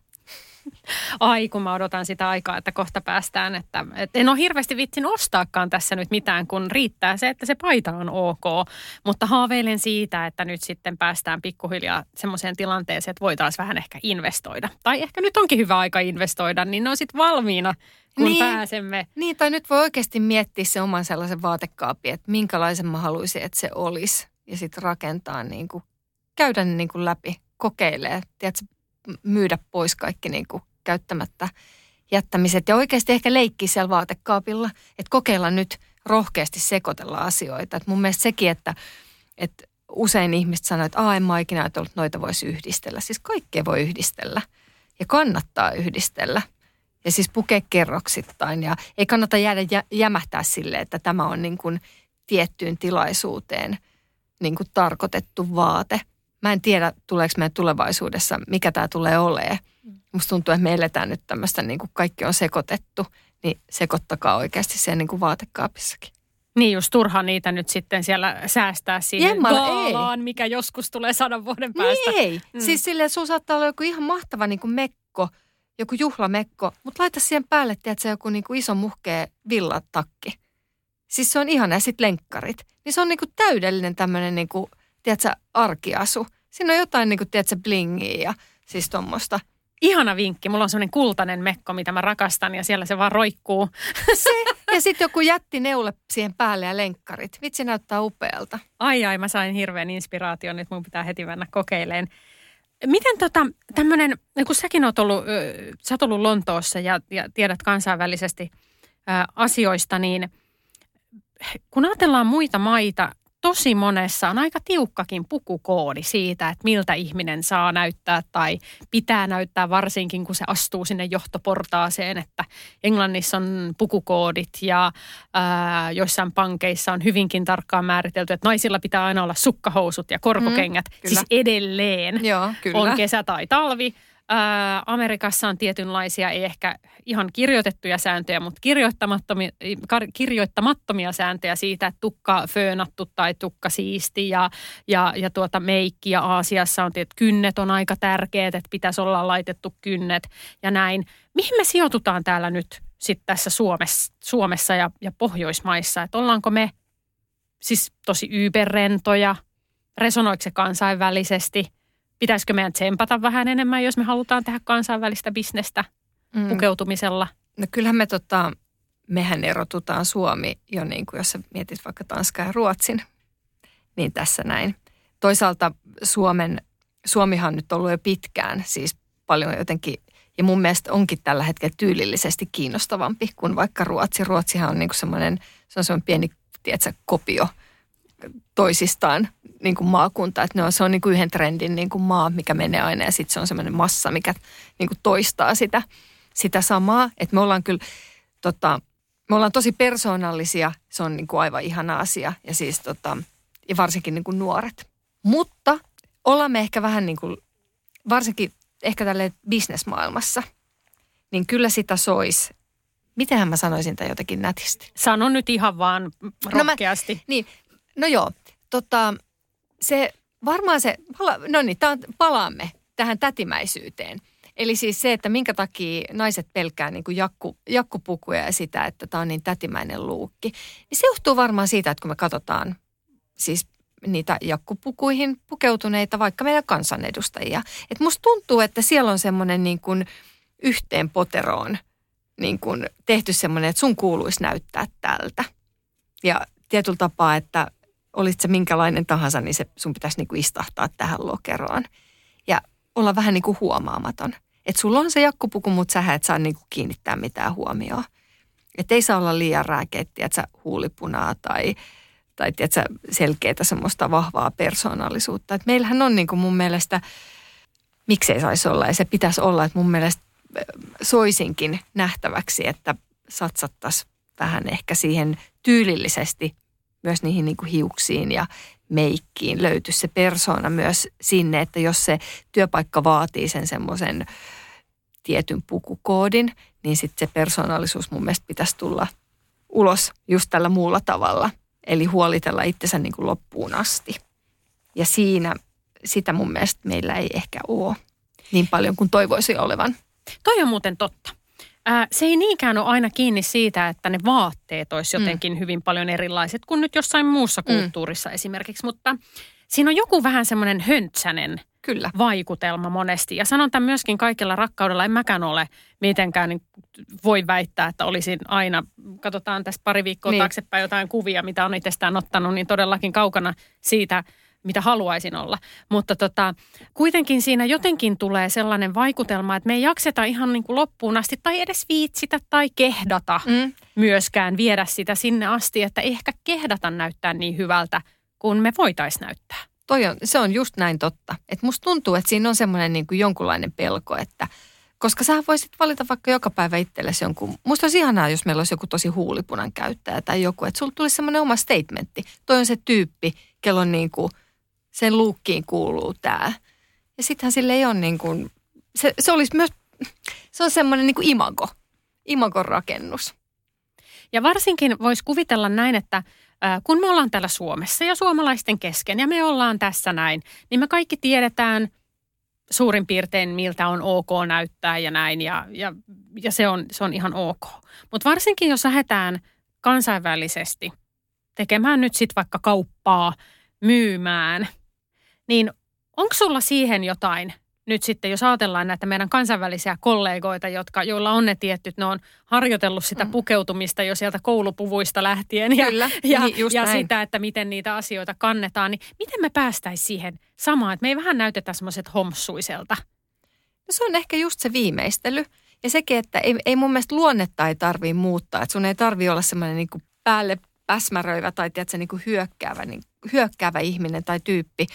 Ai, kun mä odotan sitä aikaa, että kohta päästään, että, että en ole hirveästi vitsin ostaakaan tässä nyt mitään, kun riittää se, että se paita on ok. Mutta haaveilen siitä, että nyt sitten päästään pikkuhiljaa semmoiseen tilanteeseen, että voitaisiin vähän ehkä investoida. Tai ehkä nyt onkin hyvä aika investoida, niin ne on sitten valmiina, kun niin, pääsemme. Niin, tai nyt voi oikeasti miettiä se oman sellaisen vaatekaapin, että minkälaisen mä haluaisin, että se olisi. Ja sitten rakentaa, niin kuin, käydä ne niin kuin läpi, kokeilee, tiedätkö, myydä pois kaikki niin kuin käyttämättä jättämiset ja oikeasti ehkä leikkiä siellä vaatekaapilla, että kokeilla nyt rohkeasti sekoitella asioita. Et mun mielestä sekin, että, että usein ihmiset sanoo, että Aa, en mä ikinä ajatellut, että noita voisi yhdistellä. Siis kaikkea voi yhdistellä ja kannattaa yhdistellä ja siis pukea kerroksittain ja ei kannata jäädä jä, jämähtää silleen, että tämä on niin kuin tiettyyn tilaisuuteen niin kuin tarkoitettu vaate. Mä en tiedä, tuleeko meidän tulevaisuudessa, mikä tämä tulee olemaan. Musta tuntuu, että me eletään nyt tämmöistä, niin kuin kaikki on sekoitettu, niin sekoittakaa oikeasti siellä niin kuin vaatekaapissakin. Niin just turha niitä nyt sitten siellä säästää siihen Jemmalla, gaalaan, ei. Mikä joskus tulee sadan vuoden päästä. Niin ei. Mm. Siis silleen, että sun saattaa olla joku ihan mahtava niin kuin mekko, joku juhlamekko, mutta laita siihen päälle, tiedätkö, joku niin kuin iso muhkea villatakki. Siis se on ihana ja sitten lenkkarit. Niin se on niin kuin täydellinen tämmöinen niin kuin, tiedätkö, arkiasu. Siinä on jotain, niin kuin, tiedätkö, blingiä ja siis tuommoista. Ihana vinkki. Mulla on semmoinen kultainen mekko, mitä mä rakastan ja siellä se vaan roikkuu. Se. Ja sitten joku jättineule siihen päälle ja lenkkarit. Vitsi näyttää upealta. Ai ai, mä sain hirveän inspiraation, että mun pitää heti mennä kokeileen. Miten tota tämmöinen, kun säkin oot ollut, sä oot ollut Lontoossa ja, ja tiedät kansainvälisesti ää, asioista, niin kun ajatellaan muita maita, tosi monessa on aika tiukkakin pukukoodi siitä, että miltä ihminen saa näyttää tai pitää näyttää varsinkin, kun se astuu sinne johtoportaaseen, että Englannissa on pukukoodit ja ää, joissain pankeissa on hyvinkin tarkkaan määritelty, että naisilla pitää aina olla sukkahousut ja korkokengät. Mm, siis edelleen Joo, kyllä. On kesä tai talvi. Ää, Amerikassa on tietynlaisia, ei ehkä ihan kirjoitettuja sääntöjä, mutta kirjoittamattomia, kirjoittamattomia sääntöjä siitä, että tukka föönattu tai tukka siisti ja, ja, ja tuota meikki. Ja Aasiassa on tietysti kynnet on aika tärkeät, että pitäisi olla laitettu kynnet ja näin. Mihin me sijoitutaan täällä nyt sitten tässä Suomessa, Suomessa ja, ja Pohjoismaissa? Että ollaanko me siis tosi yberrentoja? Resonoiko se kansainvälisesti? Pitäisikö meidän tsempata vähän enemmän, jos me halutaan tehdä kansainvälistä bisnestä mm. pukeutumisella? No kyllähän me tota, mehän erotutaan Suomi jo niin kuin jos sä mietit vaikka Tanskaa ja Ruotsin, niin tässä näin. Toisaalta Suomen, Suomihan on nyt ollut jo pitkään, siis paljon jotenkin, ja mun mielestä onkin tällä hetkellä tyylillisesti kiinnostavampi kuin vaikka Ruotsi. Ruotsihan on niin kuin semmoinen, se on semmoinen pieni, tiedätkö, kopio toisistaan niin kuin maakunta, että ne on, se on niin kuin yhden trendin niin kuin maa, mikä menee aina ja sitten se on semmoinen massa, mikä niin kuin toistaa sitä, sitä samaa. Että me ollaan kyllä, tota, me ollaan tosi persoonallisia, se on niin kuin aivan ihana asia ja siis tota, ja varsinkin niin kuin nuoret. Mutta ollaan me ehkä vähän niin kuin, varsinkin ehkä tälleen bisnesmaailmassa, niin kyllä sitä sois. Mitenhän mä sanoisin tämän jotenkin nätisti? Sano nyt ihan vaan rohkeasti. No, mä, niin, no joo, tota, se varmaan se, no niin, palaamme tähän tätimäisyyteen. Eli siis se, että minkä takia naiset pelkää niin kuin jakku, jakkupukuja ja sitä, että tämä on niin tätimäinen luukki. Niin se johtuu varmaan siitä, että kun me katsotaan siis niitä jakkupukuihin pukeutuneita, vaikka meidän kansanedustajia. Että musta tuntuu, että siellä on semmoinen niin kuin yhteen poteroon niin kuin tehty semmoinen, että sun kuuluisi näyttää tältä. Ja tietyllä tapaa, että olit se minkälainen tahansa, niin se sun pitäisi niin kuin istahtaa tähän lokeroon. Ja olla vähän niin kuin huomaamaton. Että sulla on se jakkupuku, mutta sä et saa niin kuin kiinnittää mitään huomioon. Että ei saa olla liian rääkeettiä, että sä huulipunaa tai, tai tiedätkö, selkeätä semmoista vahvaa persoonallisuutta. Että meillähän on niin kuin mun mielestä, miksei saisi olla, ja se pitäisi olla, että mun mielestä soisinkin nähtäväksi, että satsattaisiin vähän ehkä siihen tyylillisesti myös niihin niin kuin hiuksiin ja meikkiin löytyisi se persoona myös sinne, että jos se työpaikka vaatii sen semmoisen tietyn pukukoodin, niin sitten se persoonallisuus mun mielestä pitäisi tulla ulos just tällä muulla tavalla. Eli huolitella itsensä niin kuin loppuun asti. Ja siinä sitä mun mielestä meillä ei ehkä ole niin paljon kuin toivoisi olevan. Toi on muuten totta. Ää, se ei niinkään ole aina kiinni siitä, että ne vaatteet olisi jotenkin mm. hyvin paljon erilaiset kuin nyt jossain muussa kulttuurissa mm. esimerkiksi. Mutta siinä on joku vähän semmoinen höntsänen Kyllä. vaikutelma monesti. Ja sanon tämän myöskin kaikella rakkaudella. En mäkään ole mitenkään niin voi väittää, että olisin aina, katsotaan tässä pari viikkoa niin. taaksepäin jotain kuvia, mitä on itsestään ottanut, niin todellakin kaukana siitä, mitä haluaisin olla. Mutta tota, kuitenkin siinä jotenkin tulee sellainen vaikutelma, että me ei jakseta ihan niin kuin loppuun asti tai edes viitsitä tai kehdata mm. myöskään viedä sitä sinne asti, että ehkä kehdata näyttää niin hyvältä, kuin me voitaisiin näyttää. Toi on, se on just näin totta. Että musta tuntuu, että siinä on semmoinen niin kuin jonkunlainen pelko, että koska sä voisit valita vaikka joka päivä itsellesi jonkun. Musta olisi ihanaa, jos meillä olisi joku tosi huulipunan käyttäjä tai joku, että sulla tulisi semmoinen oma statementti. Toi on se tyyppi, kello niin kuin sen luukkiin kuuluu tää. Ja sittenhän sille ei ole niin kuin, se, se olisi myös, se on semmoinen niin kuin imago, imagon rakennus. Ja varsinkin voisi kuvitella näin, että äh, kun me ollaan täällä Suomessa ja suomalaisten kesken ja me ollaan tässä näin, niin me kaikki tiedetään suurin piirtein, miltä on ok näyttää ja näin ja, ja, ja se, on, se on ihan ok. Mutta varsinkin jos lähdetään kansainvälisesti tekemään nyt sitten vaikka kauppaa, myymään, niin onko sulla siihen jotain nyt sitten, jos ajatellaan näitä meidän kansainvälisiä kollegoita, jotka, joilla on ne tietyt, ne on harjoitellut sitä mm. pukeutumista jo sieltä koulupuvuista lähtien ja, Kyllä, ja, niin, ja sitä, että miten niitä asioita kannetaan, niin miten me päästäisiin siihen samaan, että me ei vähän näytetä semmoiset homsuiselta? No se on ehkä just se viimeistely ja sekin, että ei, ei mun mielestä luonnetta ei tarvitse muuttaa, että sun ei tarvitse olla semmoinen niin kuin päälle päsmäröivä tai tiedätkö, niin kuin hyökkäävä, niin, hyökkäävä ihminen tai tyyppi.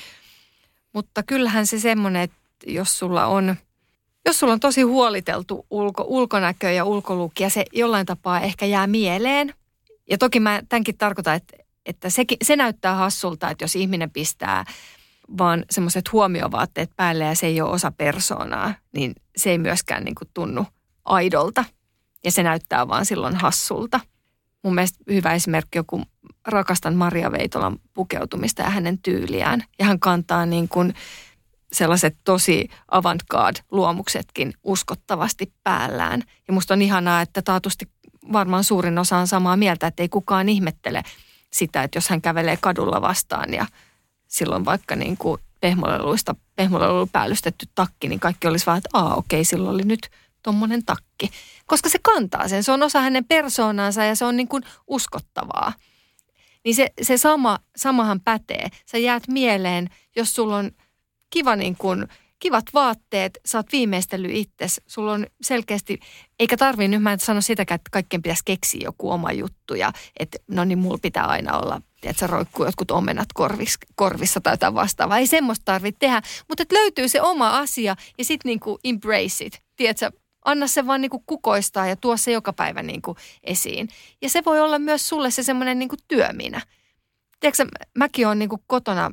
Mutta kyllähän se semmoinen, että jos sulla on, jos sulla on tosi huoliteltu ulko, ulkonäkö ja ulkoluukki ja se jollain tapaa ehkä jää mieleen. Ja toki mä tämänkin tarkoitan, että, että se, se näyttää hassulta, että jos ihminen pistää vaan semmoiset huomiovaatteet päälle ja se ei ole osa persoonaa, niin se ei myöskään niin kuin tunnu aidolta. Ja se näyttää vaan silloin hassulta. Mun mielestä hyvä esimerkki joku, rakastan Maria Veitolan pukeutumista ja hänen tyyliään. Ja hän kantaa niin kuin sellaiset tosi avantgarde-luomuksetkin uskottavasti päällään. Ja musta on ihanaa, että taatusti varmaan suurin osa on samaa mieltä, että ei kukaan ihmettele sitä, että jos hän kävelee kadulla vastaan ja silloin vaikka niin kuin pehmoleluista, pehmoleluilla päällystetty takki, niin kaikki olisi vaan, että aa okei, silloin oli nyt tommonen takki. Koska se kantaa sen, se on osa hänen persoonansa ja se on niin kuin uskottavaa. Niin se, se sama, samahan pätee. Sä jäät mieleen, jos sulla on kiva niin kuin, kivat vaatteet, sä oot viimeistellyt itsesi, sulla on selkeästi, eikä tarvii nyt, mä en sano sitäkään, että kaikkien pitäisi keksiä joku oma juttu ja että no niin, mulla pitää aina olla, että sä roikkuu jotkut omenat korvis, korvissa tai jotain vastaavaa. Ei semmoista tarvitse tehdä, mutta että löytyy se oma asia ja sit niin kuin embrace it, tiedätkö, anna se vaan niin kuin kukoistaa ja tuo se joka päivä niin kuin esiin. Ja se voi olla myös sulle se semmoinen niin kuin työminä. Tiedätkö, mäkin olen niin kuin kotona,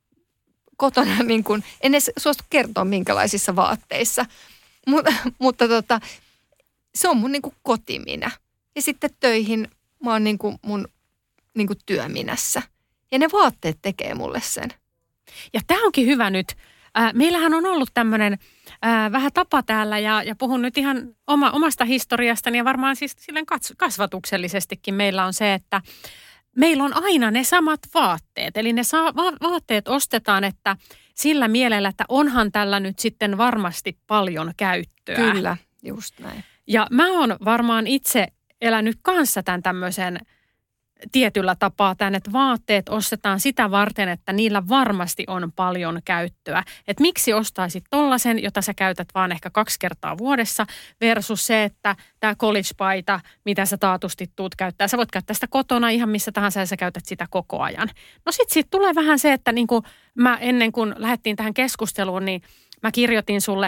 kotona niin kuin, en edes suostu kertoa minkälaisissa vaatteissa, mutta, mutta tota, se on mun niin kuin kotiminä. Ja sitten töihin mä oon niin kuin mun niin kuin työminässä. Ja ne vaatteet tekee mulle sen. Ja tämä onkin hyvä nyt. Äh, meillähän on ollut tämmöinen äh, vähän tapa täällä ja, ja puhun nyt ihan oma, omasta historiastani ja varmaan siis silleen kasvatuksellisestikin meillä on se, että meillä on aina ne samat vaatteet. Eli ne saa, va- vaatteet ostetaan, että sillä mielellä, että onhan tällä nyt sitten varmasti paljon käyttöä. Kyllä, just näin. Ja mä oon varmaan itse elänyt kanssa tämän tämmöisen tietyllä tapaa tämän, että vaatteet ostetaan sitä varten, että niillä varmasti on paljon käyttöä. Että miksi ostaisit tollasen, jota sä käytät vaan ehkä kaksi kertaa vuodessa versus se, että tämä college-paita, mitä sä taatusti tuut käyttää. Sä voit käyttää sitä kotona ihan missä tahansa ja sä käytät sitä koko ajan. No sit siitä tulee vähän se, että niin kuin mä ennen kuin lähdettiin tähän keskusteluun, niin mä kirjoitin sulle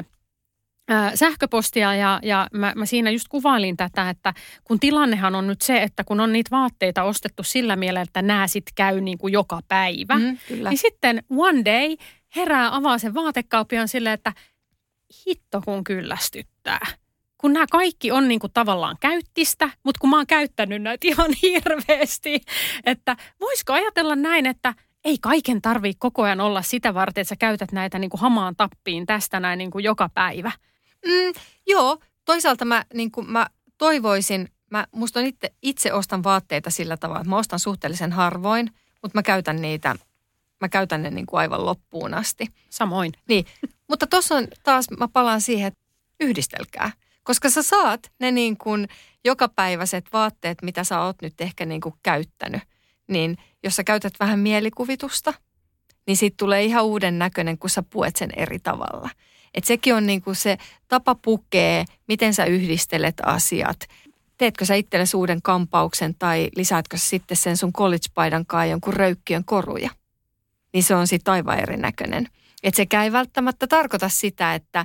sähköpostia ja, ja mä, mä siinä just kuvailin tätä, että kun tilannehan on nyt se, että kun on niitä vaatteita ostettu sillä mielellä, että nämä sit käy niin kuin joka päivä, mm, niin sitten one day herää, avaa sen vaatekauppiaan silleen, että hitto kun kyllästyttää. kun nämä kaikki on niin kuin tavallaan käyttistä, mutta kun mä oon käyttänyt näitä ihan hirveästi, että voisiko ajatella näin, että ei kaiken tarvitse koko ajan olla sitä varten, että sä käytät näitä niin kuin hamaan tappiin tästä näin niin kuin joka päivä. Mm, joo, toisaalta mä, niin kuin mä toivoisin, mä, musta on itse, itse ostan vaatteita sillä tavalla, että mä ostan suhteellisen harvoin, mutta mä käytän niitä, mä käytän ne niin kuin aivan loppuun asti. Samoin. Niin, mutta tuossa on taas, mä palaan siihen, että yhdistelkää. Koska sä saat ne niin kuin jokapäiväiset vaatteet, mitä sä oot nyt ehkä niin kuin käyttänyt, niin jos sä käytät vähän mielikuvitusta, niin siitä tulee ihan uuden näköinen, kun sä puet sen eri tavalla. Et sekin on niin kuin se tapa pukee, miten sä yhdistelet asiat. Teetkö sä itsellesi uuden kampauksen tai lisäätkö sitten sen sun college-paidan kanssa jonkun röykkiön koruja? Niin se on sitten aivan erinäköinen. Että sekä ei välttämättä tarkoita sitä, että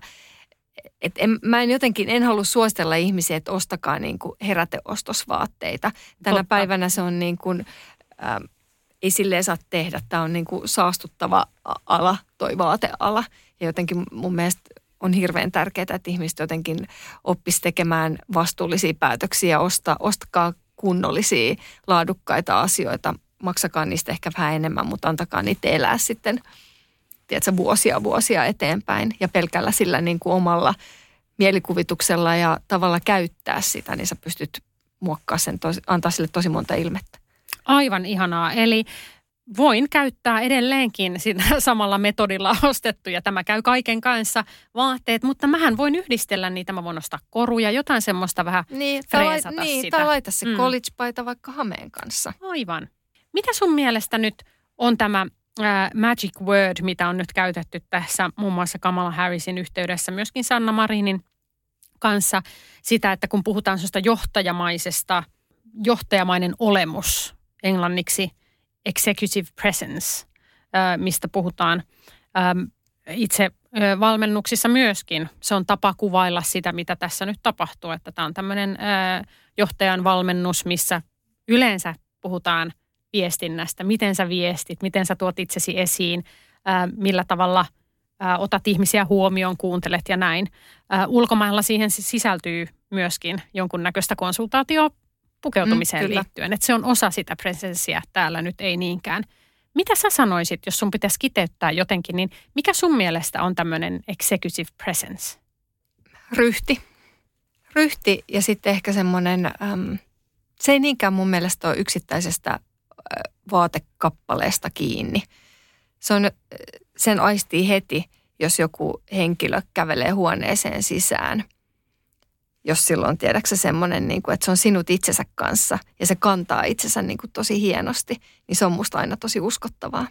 et en, mä en jotenkin, en halua suositella ihmisiä, että ostakaa niin kuin heräteostosvaatteita. Tänä Totta. päivänä se on niin kuin, äh, ei silleen saa tehdä. Tämä on niin kuin saastuttava ala, toi vaateala. Ja jotenkin mun mielestä on hirveän tärkeää, että ihmiset jotenkin oppisi tekemään vastuullisia päätöksiä ja osta, ostakaa kunnollisia, laadukkaita asioita. Maksakaa niistä ehkä vähän enemmän, mutta antakaa niitä elää sitten, tiedätkö, vuosia vuosia eteenpäin. Ja pelkällä sillä niin kuin omalla mielikuvituksella ja tavalla käyttää sitä, niin sä pystyt muokkaamaan sen, tosi, antaa sille tosi monta ilmettä. Aivan ihanaa. Eli voin käyttää edelleenkin sitä samalla metodilla ostettuja. Tämä käy kaiken kanssa vaatteet, mutta mähän voin yhdistellä niitä. Mä voin ostaa koruja, jotain semmoista vähän niin, freesata tai, niin, sitä. Tai laita se mm. college-paita vaikka hameen kanssa. Aivan. Mitä sun mielestä nyt on tämä äh, magic word, mitä on nyt käytetty tässä muun muassa Kamala Harrisin yhteydessä, myöskin Sanna Marinin kanssa, sitä, että kun puhutaan sellaista johtajamaisesta, johtajamainen olemus, englanniksi executive presence, äh, mistä puhutaan ähm, itse äh, valmennuksissa myöskin. Se on tapa kuvailla sitä, mitä tässä nyt tapahtuu, että tämä on tämmöinen äh, johtajan valmennus, missä yleensä puhutaan viestinnästä, miten sä viestit, miten sä tuot itsesi esiin, ää, millä tavalla ää, otat ihmisiä huomioon, kuuntelet ja näin. Ää, ulkomailla siihen sisältyy myöskin jonkunnäköistä konsultaatio pukeutumiseen mm, liittyen, että se on osa sitä presenssiä, täällä nyt ei niinkään. Mitä sä sanoisit, jos sun pitäisi kiteyttää jotenkin, niin mikä sun mielestä on tämmöinen executive presence? Ryhti. Ryhti ja sitten ehkä semmoinen, äm, se ei niinkään mun mielestä ole yksittäisestä vaatekappaleesta kiinni. Se on, sen aistii heti, jos joku henkilö kävelee huoneeseen sisään. Jos silloin tiedäksä semmoinen, niin kuin, että se on sinut itsensä kanssa ja se kantaa itsensä niin kuin tosi hienosti, niin se on musta aina tosi uskottavaa.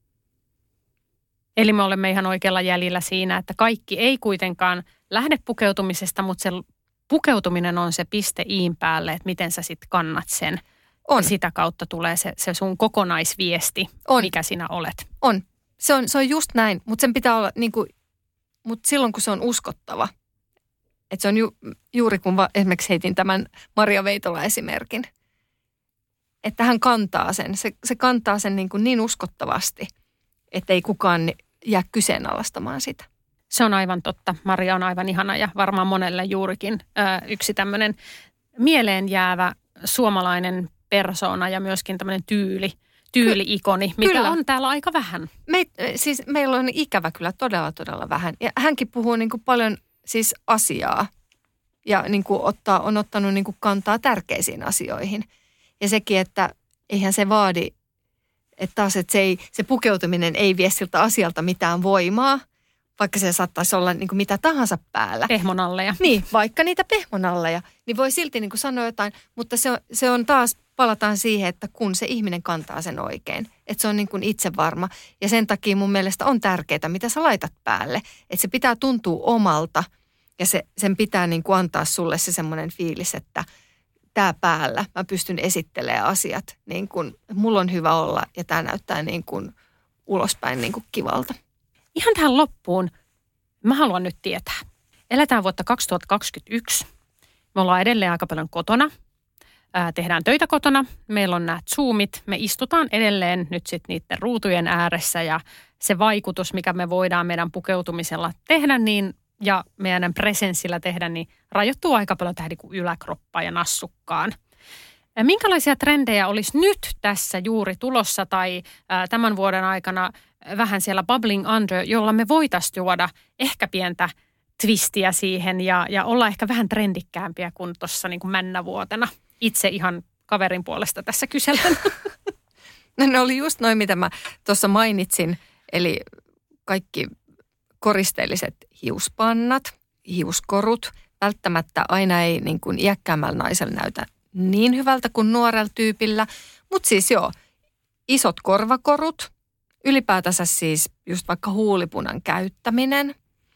Eli me olemme ihan oikealla jäljellä siinä, että kaikki ei kuitenkaan lähde pukeutumisesta, mutta se pukeutuminen on se piste iin päälle, että miten sä sitten kannat sen. On. Ja sitä kautta tulee se, se sun kokonaisviesti, on. Mikä sinä olet. On. Se on, se on just näin, mutta sen pitää olla niin kuin, mutta silloin kun se on uskottava. Että se on ju, juuri kun va, esimerkiksi heitin tämän Maria Veitola-esimerkin. Että hän kantaa sen. Se, se kantaa sen niin, kuin niin uskottavasti, että ei kukaan jää kyseenalaistamaan sitä. Se on aivan totta. Maria on aivan ihana ja varmaan monelle juurikin ö, yksi tämmöinen mieleen jäävä suomalainen persoona ja myöskin tämmöinen tyyli, tyyli-ikoni, mitä kyllä. On täällä aika vähän. Me, siis meillä on ikävä kyllä todella, todella vähän. Ja hänkin puhuu niin kuin paljon siis asiaa ja niin kuin ottaa, on ottanut niin kuin kantaa tärkeisiin asioihin. Ja sekin, että eihän se vaadi, että taas että se, ei, se pukeutuminen ei vie siltä asialta mitään voimaa, vaikka se saattaisi olla niin kuin mitä tahansa päällä. Pehmonalleja. Niin, vaikka niitä pehmonalleja, niin voi silti niin kuin sanoa jotain, mutta se on, se on taas, palataan siihen, että kun se ihminen kantaa sen oikein, että se on niin kuin itsevarma. Ja sen takia mun mielestä on tärkeää, mitä sä laitat päälle, että se pitää tuntua omalta ja se, sen pitää niin kuin antaa sulle se semmoinen fiilis, että tää päällä mä pystyn esittelemään asiat niin kuin mulla on hyvä olla ja tää näyttää niin kuin ulospäin niin kuin kivalta. Ihan tähän loppuun mä haluan nyt tietää. Eletään vuotta kaksituhattakaksikymmentäyksi. Me ollaan edelleen aika paljon kotona. Ää, tehdään töitä kotona. Meillä on nämä Zoomit. Me istutaan edelleen nyt sitten niiden ruutujen ääressä ja se vaikutus, mikä me voidaan meidän pukeutumisella tehdä, niin ja meidän presenssillä tehdä, niin rajoittuu aika paljon tähän niin kuin yläkroppaan ja nassukkaan. Minkälaisia trendejä olisi nyt tässä juuri tulossa tai ää, tämän vuoden aikana vähän siellä bubbling under, jolla me voitaisiin juoda ehkä pientä twistiä siihen ja, ja olla ehkä vähän trendikkäämpiä kuin tuossa niin kuin männävuotena. Itse ihan kaverin puolesta tässä kyselen. No ne oli just noin, mitä mä tuossa mainitsin, eli kaikki koristeelliset hiuspannat, hiuskorut. Välttämättä aina ei niin kuin iäkkäämmällä naisella näytä niin hyvältä kuin nuorella tyypillä, mutta siis joo, isot korvakorut, ylipäätänsä siis just vaikka huulipunan käyttäminen,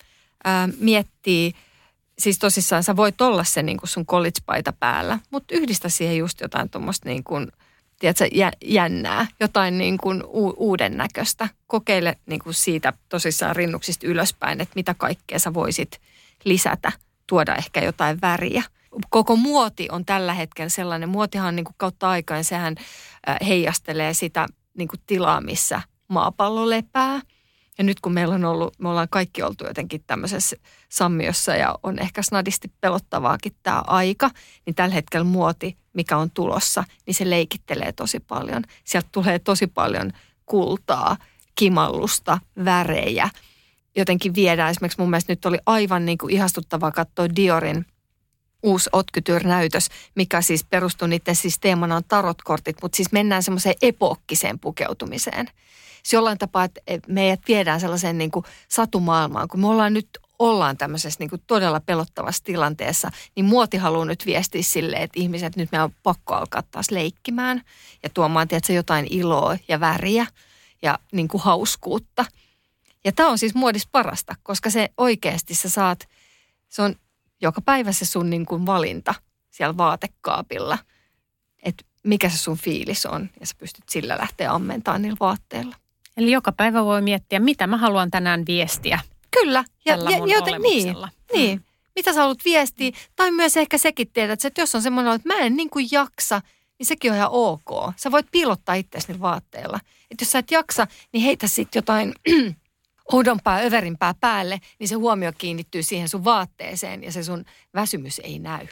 ää, miettii, siis tosissaan sä voit olla se niin kuin sun college-paita päällä, mutta yhdistä siihen just jotain tuommoista niin kuin, tiedätkö, jännää, jotain niin kuin u- uuden näköistä. Kokeile niin kuin siitä tosissaan rinnuksista ylöspäin, että mitä kaikkea sä voisit lisätä, tuoda ehkä jotain väriä. Koko muoti on tällä hetkellä sellainen, muotihan on niin kuin kautta aikaan, sehän heijastelee sitä niin kuin tilaa, missä maapallo lepää. Ja nyt kun meillä on ollut, me ollaan kaikki oltu jotenkin tämmöisessä sammiossa ja on ehkä snadisti pelottavaakin tämä aika, niin tällä hetkellä muoti, mikä on tulossa, niin se leikittelee tosi paljon. Sieltä tulee tosi paljon kultaa, kimallusta, värejä. Jotenkin viedään, esimerkiksi mun mielestä nyt oli aivan niin kuin ihastuttavaa katsoa Diorin uusi Haute Couture-näytös, mikä siis perustuu niiden siis teemana on tarotkortit, mutta siis mennään semmoiseen epookkiseen pukeutumiseen. Se jollain tapaa, että meidät viedään sellaiseen niin kuin satumaailmaan, kun me ollaan nyt ollaan tämmöisessä niin kuin todella pelottavassa tilanteessa, niin muoti haluaa nyt viestiä silleen, että ihmiset nyt meidän on pakko alkaa taas leikkimään ja tuomaan tietysti jotain iloa ja väriä ja niin kuin hauskuutta. Ja tämä on siis muodissa parasta, koska se oikeasti sä saat, se on joka päivä se sun niin kuin valinta siellä vaatekaapilla, että mikä se sun fiilis on ja sä pystyt sillä lähteä ammentamaan niillä vaatteilla. Eli joka päivä voi miettiä, mitä mä haluan tänään viestiä. Kyllä. Ja, tällä ja, mun joten, niin, mm. niin. Mitä sä haluat viestiä? Tai myös ehkä sekin tiedät, että jos on semmoinen, että mä en niin kuin jaksa, niin sekin on ihan ok. Sä voit piilottaa itseäsi niillä vaatteilla. Että jos sä et jaksa, niin heitä sitten jotain oudompaa, överimpää päälle, niin se huomio kiinnittyy siihen sun vaatteeseen ja se sun väsymys ei näy.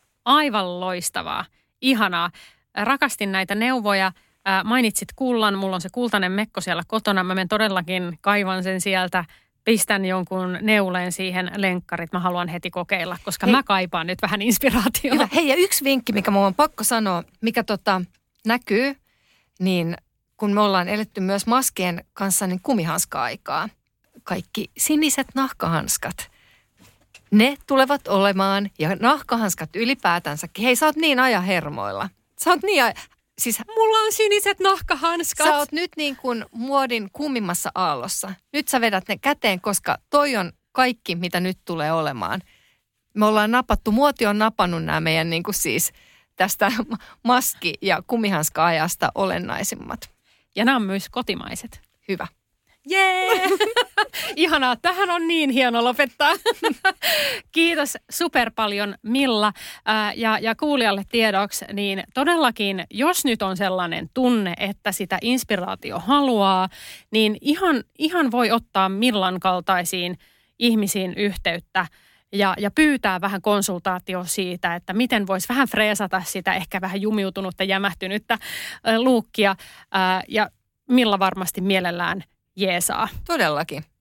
Aivan loistavaa. Ihanaa. Rakastin näitä neuvoja. Mainitsit kullan. Mulla on se kultainen mekko siellä kotona. Mä menen todellakin kaivan sen sieltä. Pistän jonkun neuleen siihen lenkkarit. Mä haluan heti kokeilla, koska Hei. mä kaipaan nyt vähän inspiraatiota. Hyvä. Hei, ja yksi vinkki, mikä mulla on pakko sanoa, mikä tota näkyy, niin kun me ollaan eletty myös maskien kanssa niin kumihanska-aikaa. Kaikki siniset nahkahanskat, ne tulevat olemaan, ja nahkahanskat ylipäätänsäkin. Hei, sä oot niin ajahermoilla. Sä oot niin aja... Siis, mulla on siniset nahkahanskat. Sä oot nyt niin kuin muodin kuumimmassa aallossa. Nyt sä vedät ne käteen, koska toi on kaikki, mitä nyt tulee olemaan. Me ollaan napattu, muoti on napannut nämä meidän niin kuin siis tästä maski- ja kumihanska-ajasta olennaisimmat. Ja nämä on myös kotimaiset. Hyvä. Jee! Ihanaa, tähän on niin hieno lopettaa. Kiitos super paljon Milla. Ää, ja, ja kuulijalle tiedoksi, niin todellakin, jos nyt on sellainen tunne, että sitä inspiraatio haluaa, niin ihan, ihan voi ottaa Millan kaltaisiin ihmisiin yhteyttä ja, ja pyytää vähän konsultaatio siitä, että miten voisi vähän freesata sitä ehkä vähän jumiutunutta, jämähtynyttä ää, luukkia. Ää, ja Milla varmasti mielellään jeesaa. Todellakin.